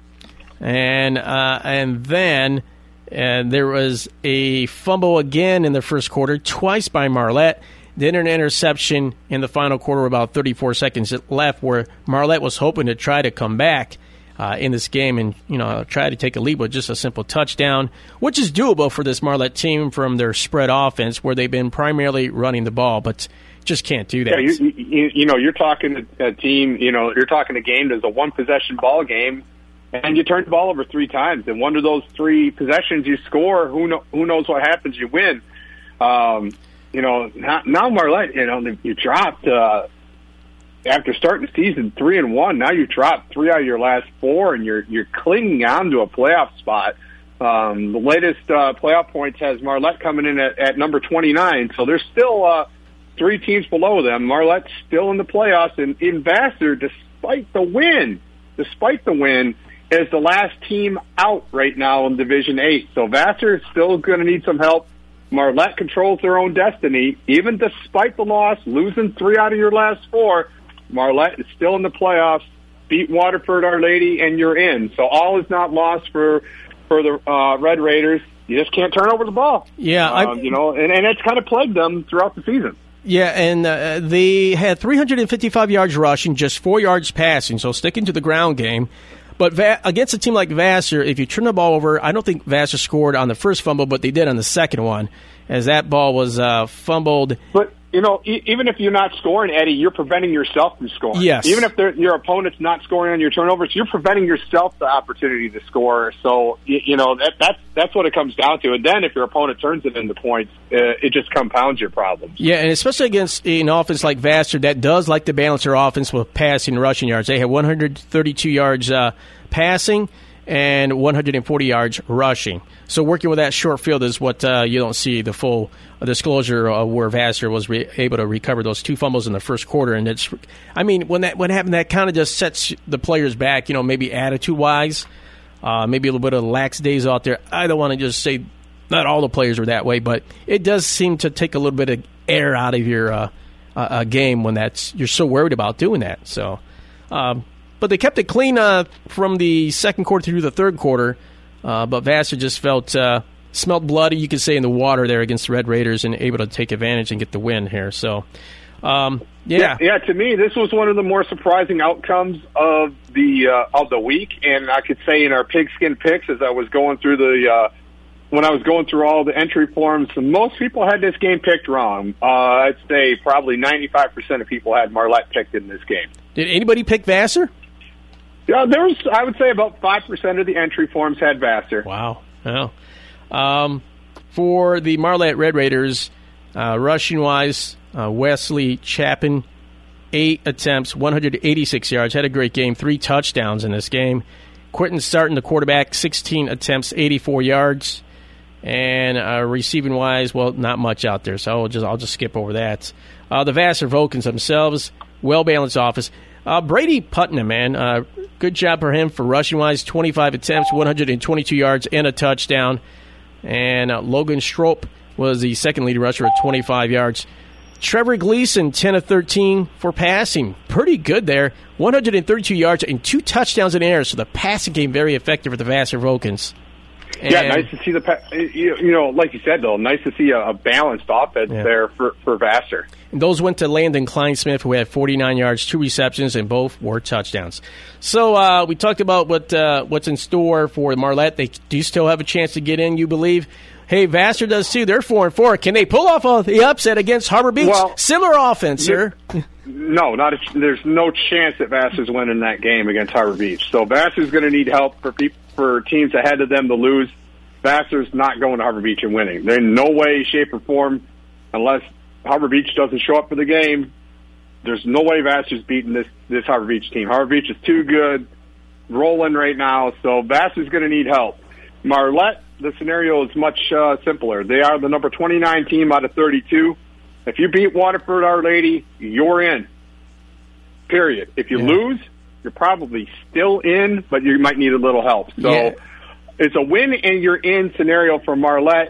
And then there was a fumble again in the first quarter, twice by Marlette. Then an interception in the final quarter, about 34 seconds left, where Marlette was hoping to try to come back in this game and try to take a lead with just a simple touchdown, which is doable for this Marlette team from their spread offense, where they've been primarily running the ball, but just can't do that. Yeah, you're talking a team. You're talking a game that's a one-possession ball game. And you turn the ball over 3 times, and one of those 3 possessions you score. Who knows what happens? You win. Now Marlette, you dropped after starting the season 3-1. Now you dropped 3 out of your last 4, and you're clinging on to a playoff spot. The latest playoff points has Marlette coming in at number 29, so there's still 3 teams below them. Marlette's still in the playoffs, and in Vassar, despite the win, is the last team out right now in Division 8. So Vassar is still going to need some help. Marlette controls their own destiny. Even despite the loss, losing 3 out of your last 4, Marlette is still in the playoffs. Beat Waterford Our Lady, and you're in. So all is not lost for the Red Raiders. You just can't turn over the ball. Yeah. And it's kind of plagued them throughout the season. Yeah, and they had 355 yards rushing, just 4 yards passing, so sticking to the ground game. But against a team like Vassar, if you turn the ball over, I don't think Vassar scored on the first fumble, but they did on the second one, as that ball was fumbled. But, even if you're not scoring, Eddie, you're preventing yourself from scoring. Yes. Even if your opponent's not scoring on your turnovers, you're preventing yourself the opportunity to score. So, that's what it comes down to. And then if your opponent turns it into points, it just compounds your problems. Yeah, and especially against an offense like Vassar that does like to balance their offense with passing and rushing yards. They had 132 yards passing and 140 yards rushing. So working with that short field is what you don't see the full disclosure of where Vassar was able to recover those 2 fumbles in the first quarter. And when that happened, that kind of just sets the players back, maybe attitude-wise, maybe a little bit of lax days out there. I don't want to just say not all the players are that way, but it does seem to take a little bit of air out of your game when you're so worried about doing that. So, but they kept it clean from the second quarter through the third quarter. But Vassar just smelled bloody, you could say, in the water there against the Red Raiders and able to take advantage and get the win here. So, yeah. To me, this was one of the more surprising outcomes of the week, and I could say in our pigskin picks as I was going through when I was going through all the entry forms, most people had this game picked wrong. I'd say probably 95% of people had Marlette picked in this game. Did anybody pick Vassar? Yeah, I would say about 5% of the entry forms had Vassar. Wow. Well, for the Marlette Red Raiders, rushing-wise, Wesley Chapin, 8 attempts, 186 yards, had a great game, 3 touchdowns in this game. Quentin Sarton, the quarterback, 16 attempts, 84 yards. And receiving-wise, well, not much out there, so I'll just skip over that. The Vassar Vulcans themselves, well-balanced offense. Brady Putnam, man, good job for him for rushing-wise, 25 attempts, 122 yards, and a touchdown. And Logan Stroop was the second leading rusher at 25 yards. Trevor Gleason, 10 of 13 for passing. Pretty good there. 132 yards and 2 touchdowns in the air, so the passing game very effective for the Vassar Vulcans. Nice to see like you said, though, nice to see a balanced offense there for Vassar. And those went to Landon Kleinsmith, who had 49 yards, 2 receptions, and both were touchdowns. So we talked about what's in store for Marlette. They do still have a chance to get in, you believe. Hey, Vassar does too. They're 4-4. Can they pull off the upset against Harbor Beach? Well, similar offense, sir. No, there's no chance that Vassar's winning that game against Harbor Beach. So Vassar's going to need help for teams ahead of them to lose. Vassar's not going to Harbor Beach and winning. There's no way, shape, or form, unless Harbor Beach doesn't show up for the game, there's no way Vassar's beating this Harbor Beach team. Harbor Beach is too good, rolling right now, so Vassar's going to need help. Marlette, the scenario is much simpler. They are the number 29 team out of 32. If you beat Waterford Our Lady, you're in. Period. If you lose, you're probably still in, but you might need a little help. So it's a win and you're in scenario for Marlette.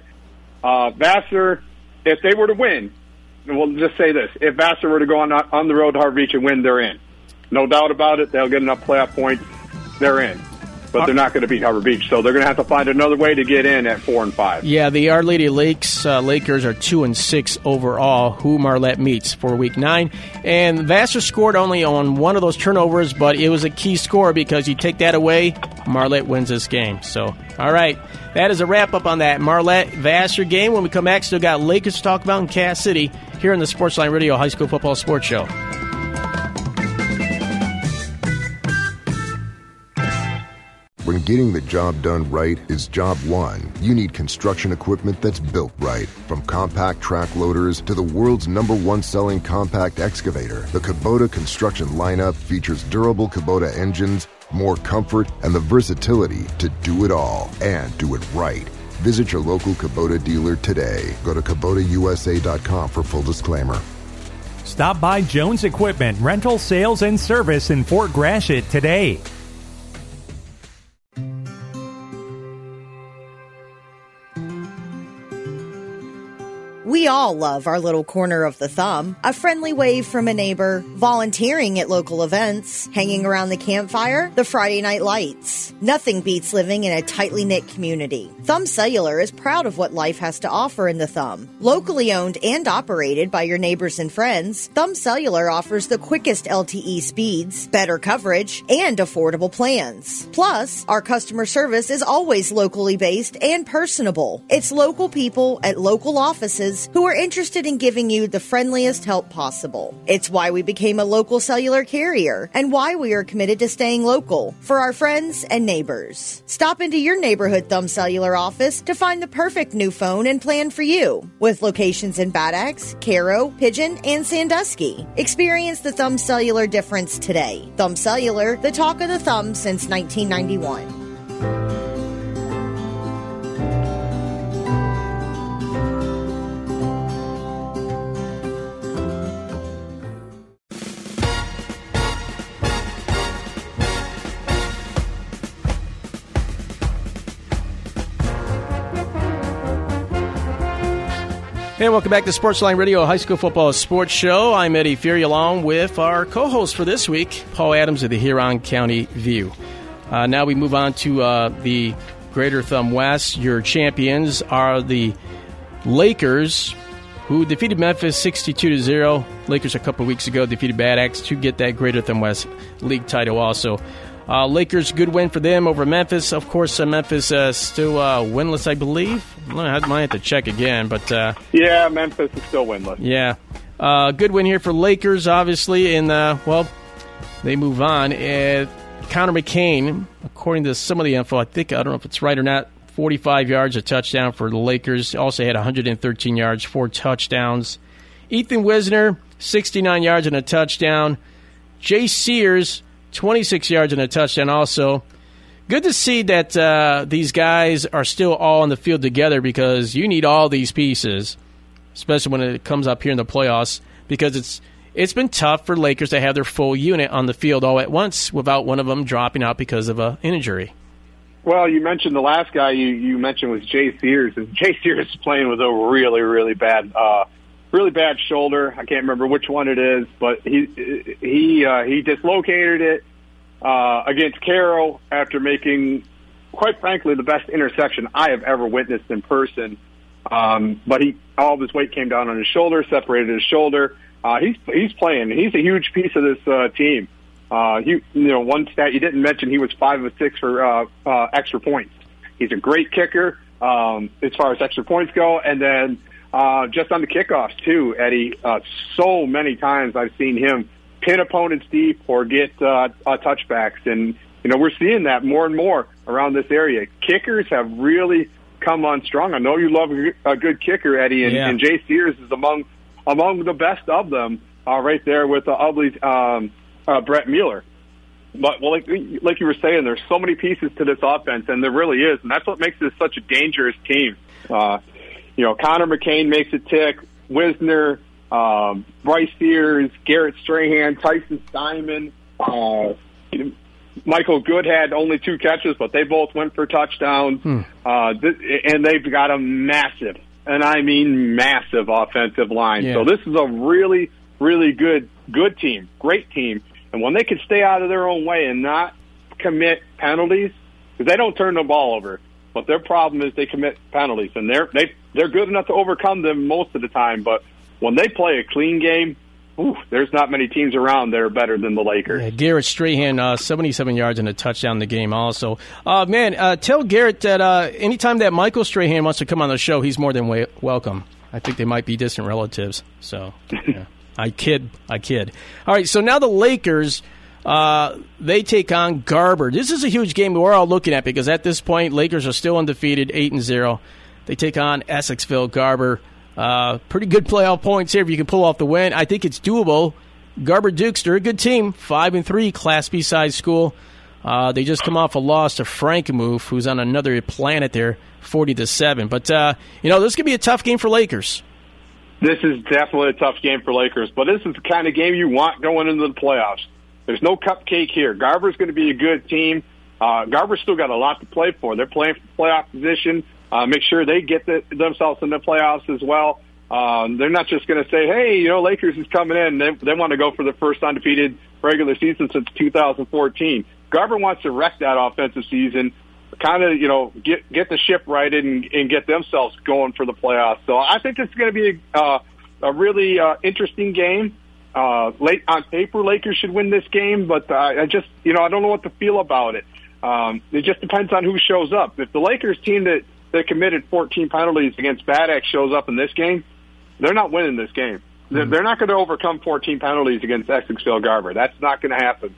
Vassar, if they were to win, and we'll just say this, if Vassar were to go on the road to Harbor Beach and win, they're in. No doubt about it. They'll get enough playoff points. They're in. But they're not going to beat Harbor Beach, so they're going to have to find another way to get in at 4-5. Yeah, the Our Lady Lakes Lakers are 2-6 overall, who Marlette meets for Week 9. And Vassar scored only on one of those turnovers, but it was a key score because you take that away, Marlette wins this game. So, all right, that is a wrap-up on that Marlette-Vassar game. When we come back, still got Lakers to talk about in Cass City here on the Sportsline Radio High School Football Sports Show. When getting the job done right is job one, you need construction equipment that's built right. From compact track loaders to the world's #1 selling compact excavator, the Kubota construction lineup features durable Kubota engines, more comfort, and the versatility to do it all and do it right. Visit your local Kubota dealer today. Go to KubotaUSA.com for full disclaimer. Stop by Jones Equipment, rental, sales, and service in Fort Gratiot today. We all love our little corner of the thumb. A friendly wave from a neighbor, volunteering at local events, hanging around the campfire, the Friday night lights. Nothing beats living in a tightly knit community. Thumb Cellular is proud of what life has to offer in the Thumb. Locally owned and operated by your neighbors and friends, Thumb Cellular offers the quickest LTE speeds, better coverage, and affordable plans. Plus, our customer service is always locally based and personable. It's local people at local offices who are interested in giving you the friendliest help possible. It's why we became a local cellular carrier and why we are committed to staying local for our friends and neighbors. Stop into your neighborhood Thumb Cellular office to find the perfect new phone and plan for you. With locations in Bad Axe, Cairo, Pigeon, and Sandusky. Experience the Thumb Cellular difference today. Thumb Cellular, the talk of the thumb since 1991. Hey, welcome back to Sportsline Radio High School Football Sports Show. I'm Eddie Fury, along with our co-host for this week, Paul Adams of the Huron County View. Now we move on to the Greater Thumb West. Your champions are the Lakers, who defeated Memphis 62-0. Lakers a couple weeks ago defeated Bad Axe to get that Greater Thumb West League title also. Lakers, good win for them over Memphis. Of course, Memphis still winless, I believe. I might have to check again, but yeah, Memphis is still winless. Yeah, good win here for Lakers, obviously, and they move on. Connor McCain, according to some of the info, I don't know if it's right or not, 45 yards, a touchdown for the Lakers. Also had 113 yards, 4 touchdowns. Ethan Wisner, 69 yards and a touchdown. Jay Sears, 26 yards and a touchdown also. Good to see that these guys are still all on the field together, because you need all these pieces, especially when it comes up here in the playoffs, because it's been tough for Lakers to have their full unit on the field all at once without one of them dropping out because of an injury. Well, you mentioned the last guy you mentioned was Jay Sears, and Jay Sears is playing with a really, really bad shoulder. I can't remember which one it is, but he dislocated it against Carroll after making, quite frankly, the best interception I have ever witnessed in person. But all of his weight came down on his shoulder, separated his shoulder. He's playing. He's a huge piece of this team. One stat you didn't mention, he was 5 of 6 for extra points. He's a great kicker as far as extra points go, and then just on the kickoffs too, Eddie. So many times I've seen him pin opponents deep or get touchbacks, and we're seeing that more and more around this area. Kickers have really come on strong. I know you love a good kicker, Eddie, and Jay Sears is among the best of them, right there with Ubly's Brett Mueller. But like you were saying, there's so many pieces to this offense, and there really is, and that's what makes this such a dangerous team. Connor McCain makes it tick. Wisner, Bryce Sears, Garrett Strahan, Tyson Steinman, Michael Good had only 2 catches, but they both went for touchdowns. And they've got a massive, and I mean massive, offensive line. Yeah. So this is a really, really good team, great team. And when they can stay out of their own way and not commit penalties, because they don't turn the ball over, but their problem is they commit penalties, and they're good enough to overcome them most of the time. But when they play a clean game, there's not many teams around that are better than the Lakers. Yeah, Garrett Strahan, 77 yards and a touchdown in the game also. Tell Garrett that anytime that Michael Strahan wants to come on the show, he's more than welcome. I think they might be distant relatives. So, yeah. I kid. All right, so now the Lakers, they take on Garber. This is a huge game we're all looking at, because at this point, Lakers are still undefeated, 8-0. They take on Essexville Garber. Pretty good playoff points here if you can pull off the win. I think it's doable. Garber Dukes, they're a good team, 5-3, Class B size school. They just come off a loss to Frankenmuth, who's on another planet there, 40-7. But this could be a tough game for Lakers. This is definitely a tough game for Lakers, but this is the kind of game you want going into the playoffs. There's no cupcake here. Garber's going to be a good team. Garber's still got a lot to play for. They're playing for playoff position. Make sure they get themselves in the playoffs as well. They're not just going to say, hey, Lakers is coming in. They want to go for the first undefeated regular season since 2014. Garber wants to wreck that offensive season, kind of, get the ship righted and get themselves going for the playoffs. So I think it's going to be a really interesting game. Late on paper, Lakers should win this game, but I don't know what to feel about it. It just depends on who shows up. If the Lakers team that committed 14 penalties against Bad Axe shows up in this game, they're not winning this game. They're not going to overcome 14 penalties against Essexville Garber. That's not going to happen.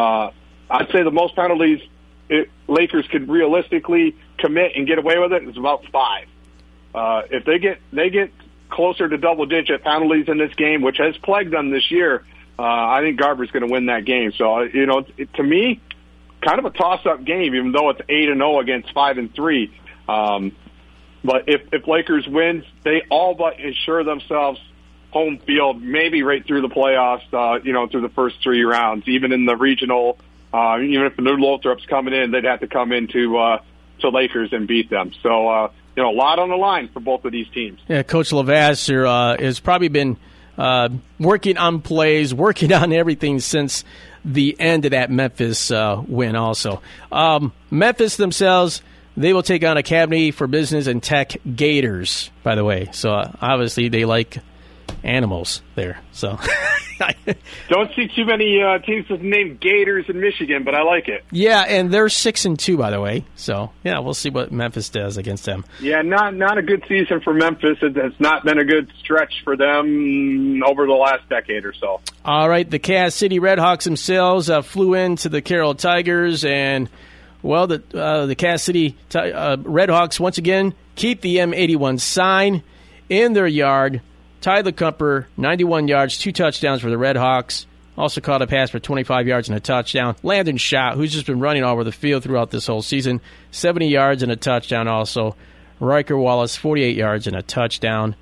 I'd say the most penalties Lakers could realistically commit and get away with it is about 5. If they get closer to double-digit penalties in this game, which has plagued them this year, I think Garber's going to win that game. So, to me, kind of a toss-up game, even though it's 8-0 against 5-3. But if Lakers wins, they all but ensure themselves home field, maybe right through the playoffs, through the first 3 rounds, even in the regional. Even if the New Lothrop's coming in, they'd have to come into to Lakers and beat them. So, a lot on the line for both of these teams. Yeah, Coach Levasseur has probably been working on plays, working on everything since the end of that Memphis win also. Memphis themselves, They will take on Academy for Business and Tech Gators, by the way. So obviously they like animals there. So don't see too many teams with the name Gators in Michigan, but I like it. Yeah, and they're 6-2, by the way. So yeah, we'll see what Memphis does against them. Yeah, not a good season for Memphis. It's not been a good stretch for them over the last decade or so. All right, the Cass City Redhawks themselves flew into the Carroll Tigers, and well, the Cass City Redhawks once again keep the M81 sign in their yard. Tyler Kumper, 91 yards, 2 touchdowns for the Redhawks. Also caught a pass for 25 yards and a touchdown. Landon Schott, who's just been running all over the field throughout this whole season, 70 yards and a touchdown also. Riker Wallace, 48 yards and a touchdown.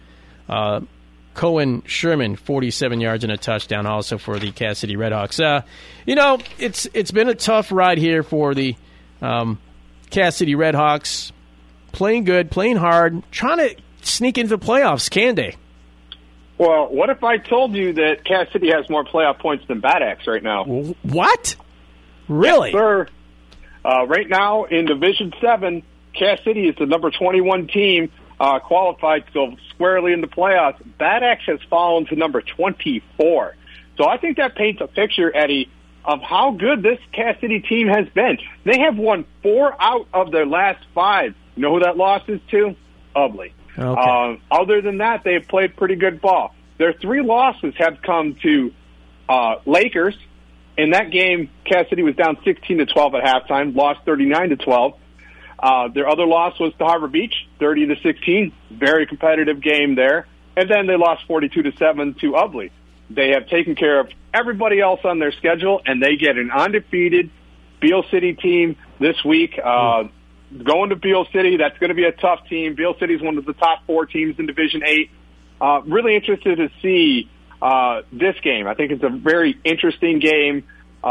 Cohen Sherman, 47 yards and a touchdown also for the Cass City Redhawks. It's been a tough ride here for the Cass City Redhawks. Playing good, playing hard, trying to sneak into the playoffs, can they? Well, what if I told you that Cass City has more playoff points than Bad Axe right now? What? Really? Yes, sir. Right now in Division 7, Cass City is the number 21 team qualified to go squarely in the playoffs. Bad Axe has fallen to number 24. So I think that paints a picture, Eddie, of how good this Cass City team has been. They have won 4 out of their last 5. You know who that loss is to? Ubley. Okay. Other than that, they've played pretty good ball. Their 3 losses have come to Lakers. In that game, Cass City was down 16-12 at halftime, lost 39-12. Their other loss was to Harbor Beach, 30-16. Very competitive game there. And then they lost 42-7 to Ubley. They have taken care of everybody else on their schedule, and they get an undefeated Beale City team this week. Going to Beale City, that's going to be a tough team. Beale City is one of the top 4 teams in Division 8. Really interested to see this game. I think it's a very interesting game.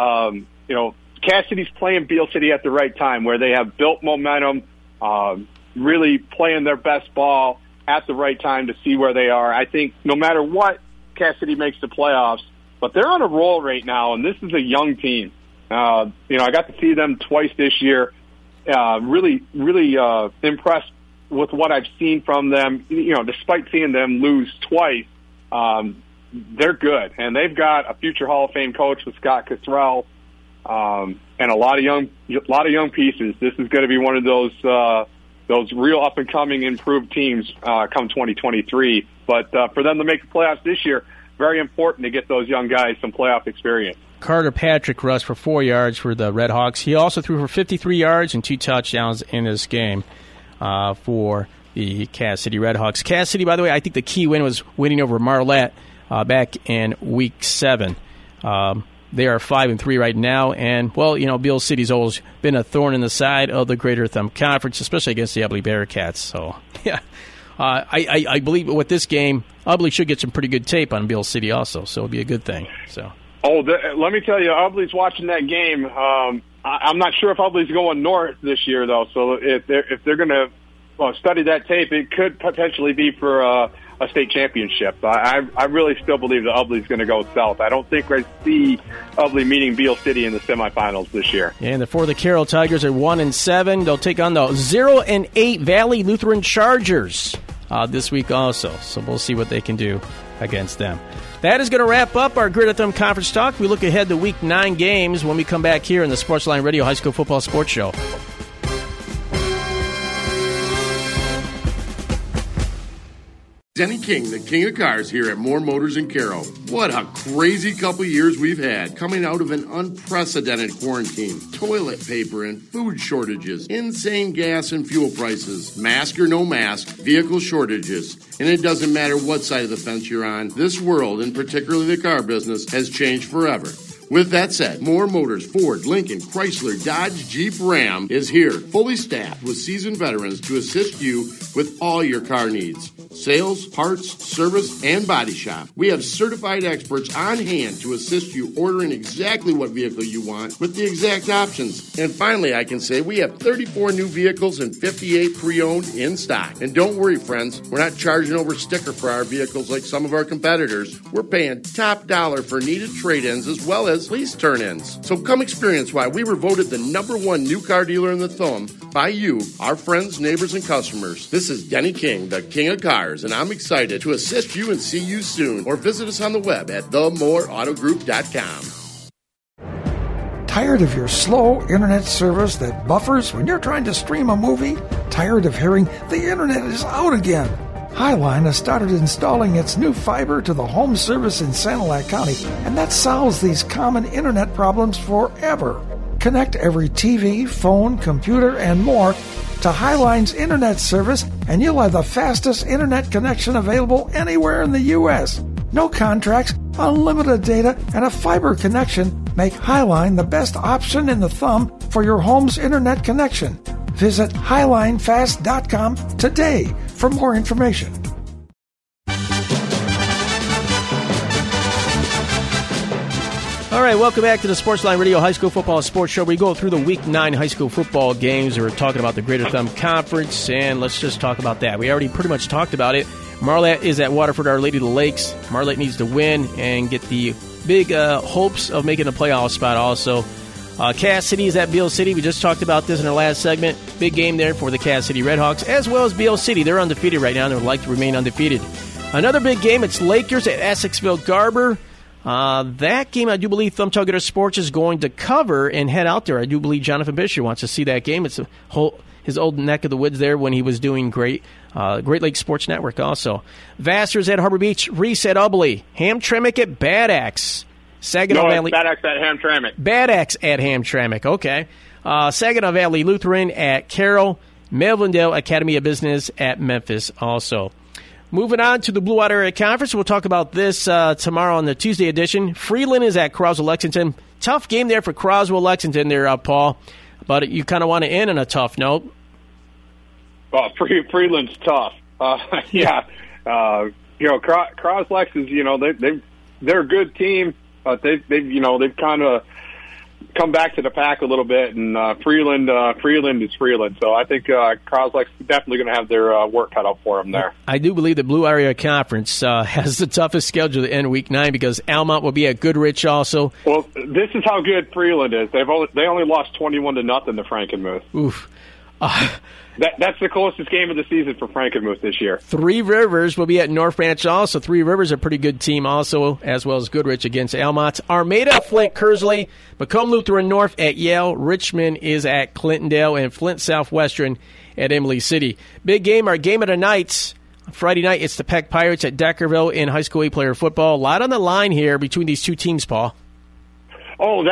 Cass City's playing Beale City at the right time, where they have built momentum, really playing their best ball at the right time to see where they are. I think no matter what, Cass City makes the playoffs, but they're on a roll right now, and this is a young team. I got to see them twice this year. Really impressed with what I've seen from them. Despite seeing them lose twice, they're good, and they've got a future Hall of Fame coach with Scott Cottrell, and a lot of young pieces. This is going to be one of those real up and coming improved teams come 2023. But for them to make the playoffs this year, very important to get those young guys some playoff experience. Carter Patrick rushed for 4 yards for the Redhawks. He also threw for 53 yards and 2 touchdowns in this game for the Cass City Redhawks. Cass City, by the way, I think the key win was winning over Marlette back in Week 7. They are 5-3 right now, and, Beale City's always been a thorn in the side of the Greater Thumb Conference, especially against the Ubley Bearcats. So, yeah, I believe with this game, Ubley should get some pretty good tape on Beale City also, so it'll be a good thing. So. Let me tell you, Ubley's watching that game. I'm not sure if Ubley's going north this year, though. So if they're going to study that tape, it could potentially be for a state championship. I really still believe that Ubley's going to go south. I don't think I see Ubley meeting Beale City in the semifinals this year. And for the Carroll Tigers are 1-7. They'll take on the 0-8 Valley Lutheran Chargers this week also. So we'll see what they can do against them. That is going to wrap up our Greater Thumb Conference Talk. We look ahead to Week 9 games when we come back here in the Sportsline Radio High School Football Sports Show. Denny King, the king of cars here at Moore Motors in Carroll. What a crazy couple years we've had coming out of an unprecedented quarantine. Toilet paper and food shortages, insane gas and fuel prices, mask or no mask, vehicle shortages. And it doesn't matter what side of the fence you're on, this world, and particularly the car business, has changed forever. With that said, Moore Motors, Ford, Lincoln, Chrysler, Dodge, Jeep, Ram is here, fully staffed with seasoned veterans to assist you with all your car needs. sales, parts, service, and body shop. We have certified experts on hand to assist you ordering exactly what vehicle you want with the exact options. And finally, I can say we have 34 new vehicles and 58 pre-owned in stock. And don't worry, friends, we're not charging over sticker for our vehicles like some of our competitors. We're paying top dollar for needed trade-ins as well as lease turn-ins. So come experience why we were voted the #1 new car dealer in the Thumb by you, our friends, neighbors, and customers. This is Denny King, the King of Cars, and I'm excited to assist you and see you soon. Or visit us on the web at themoreautogroup.com. Tired of your slow internet service that buffers when you're trying to stream a movie? Tired of hearing the internet is out again? Highline has started installing its new fiber to the home service in Sanilac County, and that solves these common internet problems forever. Connect every TV, phone, computer, and more to Highline's internet service, and you'll have the fastest internet connection available anywhere in the U.S. No contracts, unlimited data, and a fiber connection make Highline the best option in the Thumb for your home's internet connection. Visit HighlineFast.com today for more information. All right, welcome back to the Sportsline Radio High School Football Sports Show. We go through the Week 9 high school football games. We're talking about the Greater Thumb Conference, and let's just talk about that. We already pretty much talked about it. Marlette is at Waterford Our Lady of the Lakes. Marlette needs to win and get the big hopes of making a playoff spot also. Cass City is at Beale City. We just talked about this in our last segment. Big game there for the Cass City Redhawks, as well as Beale City. They're undefeated right now and would like to remain undefeated. Another big game, it's Lakers at Essexville Garber. That game, I do believe Thumb Tuggler Sports is going to cover and head out there. I do believe Jonathan Bisher wants to see that game. It's his old neck of the woods there when he was doing great. Great Lakes Sports Network also. Vassar's at Harbor Beach. Reese at Ubly. Hamtramck at Bad Axe. Saginaw Valley. Bad Axe at Hamtramck. Bad Axe at Hamtramck. Okay. Saginaw Valley Lutheran at Carroll. Melvindale Academy of Business at Memphis also. Moving on to the Blue Water Area Conference, we'll talk about this tomorrow on the Tuesday edition. Freeland is at Croswell-Lexington. Tough game there for Croswell-Lexington there, Paul. But you kind of want to end on a tough note. Well, Freeland's tough. Yeah. Croslex is, they're a good team, but they've kind of come back to the pack a little bit, and Freeland is Freeland. So I think Croslex is definitely going to have their work cut out for them there. I do believe the Blue Area Conference has the toughest schedule to end Week 9 because Almont will be at Goodrich also. Well, this is how good Freeland is. They only lost 21-0 to Frankenmuth. Oof. That's the closest game of the season for Frankenmuth this year. Three Rivers will be at North Branch also. Three Rivers, a pretty good team also, as well as Goodrich against Almont. Armada, Flint, Kersley, Macomb Lutheran North at Yale. Richmond is at Clintondale, and Flint Southwestern at Emily City. Big game, our game of the night. Friday night, it's the Peck Pirates at Deckerville in high school A-player football. A lot on the line here between these two teams, Paul. Oh,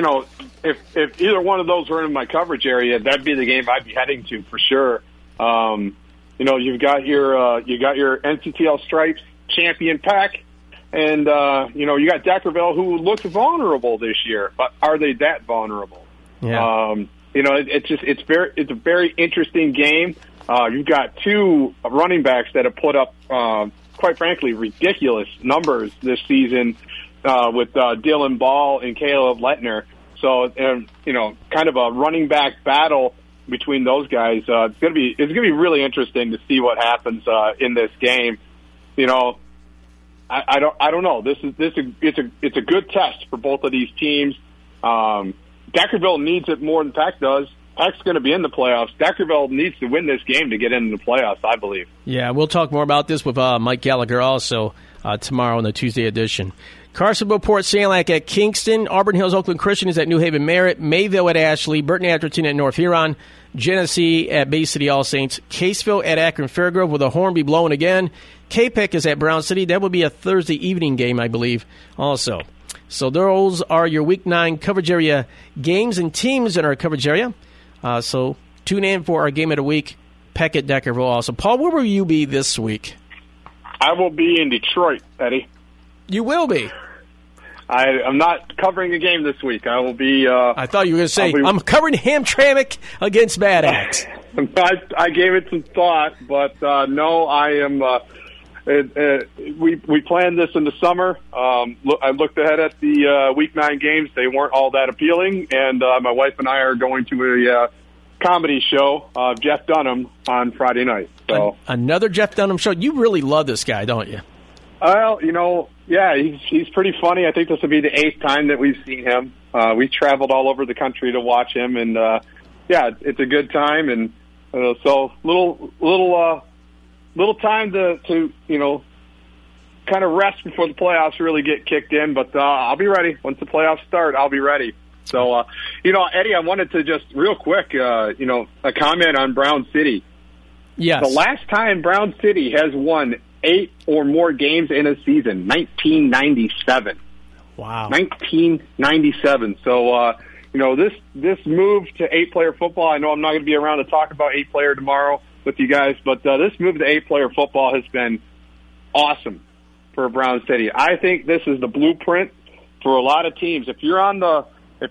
if either one of those were in my coverage area, that'd be the game I'd be heading to for sure. You've got your NCTL Stripes champion Peck, and you got Deckerville who looks vulnerable this year, but are they that vulnerable? Yeah. It's a very interesting game. You've got two running backs that have put up, quite frankly, ridiculous numbers this season. With Dylan Ball and Caleb Lettner. So, kind of a running back battle between those guys. It's gonna be really interesting to see what happens in this game. I don't know. It's a good test for both of these teams. Deckerville needs it more than Peck does. Peck's going to be in the playoffs. Deckerville needs to win this game to get into the playoffs, I believe. Yeah, we'll talk more about this with Mike Gallagher also tomorrow on the Tuesday edition. Carsonville, Port Sanilac at Kingston. Auburn Hills, Oakland Christian is at New Haven Merritt. Mayville at Ashley. Burton Atherton at North Huron. Genesee at Bay City All Saints. Caseville at Akron Fairgrove. Will the horn be blowing again? K-Peck is at Brown City. That will be a Thursday evening game, I believe, also. So those are your Week 9 coverage area games and teams in our coverage area. So tune in for our game of the week, Peck at Deckerville also. Paul, where will you be this week? I will be in Detroit, Eddie. You will be? I'm not covering a game this week. I will be... I thought you were going to say, I'm covering Hamtramck against Bad Axe. I gave it some thought, but no, I am we planned this in the summer. I looked ahead at the Week 9 games. They weren't all that appealing, and my wife and I are going to a comedy show, Jeff Dunham, on Friday night. So another Jeff Dunham show. You really love this guy, don't you? Well, yeah, he's pretty funny. I think this will be the 8th time that we've seen him. We traveled all over the country to watch him, and yeah, it's a good time. And so little time to kind of rest before the playoffs really get kicked in. But I'll be ready once the playoffs start. I'll be ready. So Eddie, I wanted to just real quick, a comment on Brown City. Yes. The last time Brown City has won 8 or more games in a season, 1997. Wow. 1997. So, this move to 8-player football, I know I'm not going to be around to talk about 8-player tomorrow with you guys, but this move to 8-player football has been awesome for Brown City. I think this is the blueprint for a lot of teams. If you're on the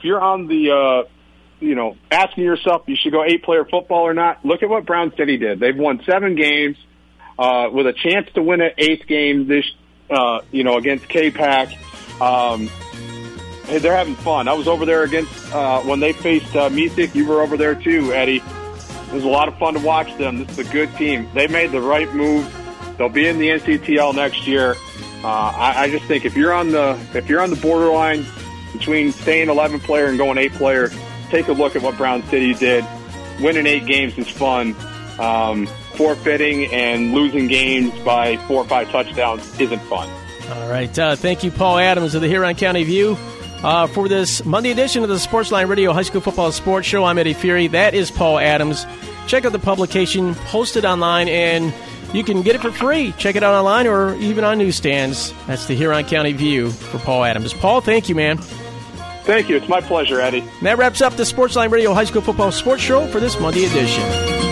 asking yourself you should go 8-player football or not, look at what Brown City did. They've won 7 games with a chance to win an 8th game this, against K-Pac. Hey, they're having fun. I was over there against when they faced Mesick. You were over there too, Eddie. It was a lot of fun to watch them. This is a good team. They made the right move. They'll be in the NCTL next year. I just think if you're on the borderline between staying 11-player and going 8-player, take a look at what Brown City did. Winning 8 games is fun. Forfeiting and losing games by 4 or 5 touchdowns isn't fun. All right. Thank you, Paul Adams of the Huron County View. For this Monday edition of the Sportsline Radio High School Football Sports Show, I'm Eddie Fury. That is Paul Adams. Check out the publication, post it online, and you can get it for free. Check it out online or even on newsstands. That's the Huron County View for Paul Adams. Paul, thank you, man. Thank you. It's my pleasure, Eddie. And that wraps up the Sportsline Radio High School Football Sports Show for this Monday edition.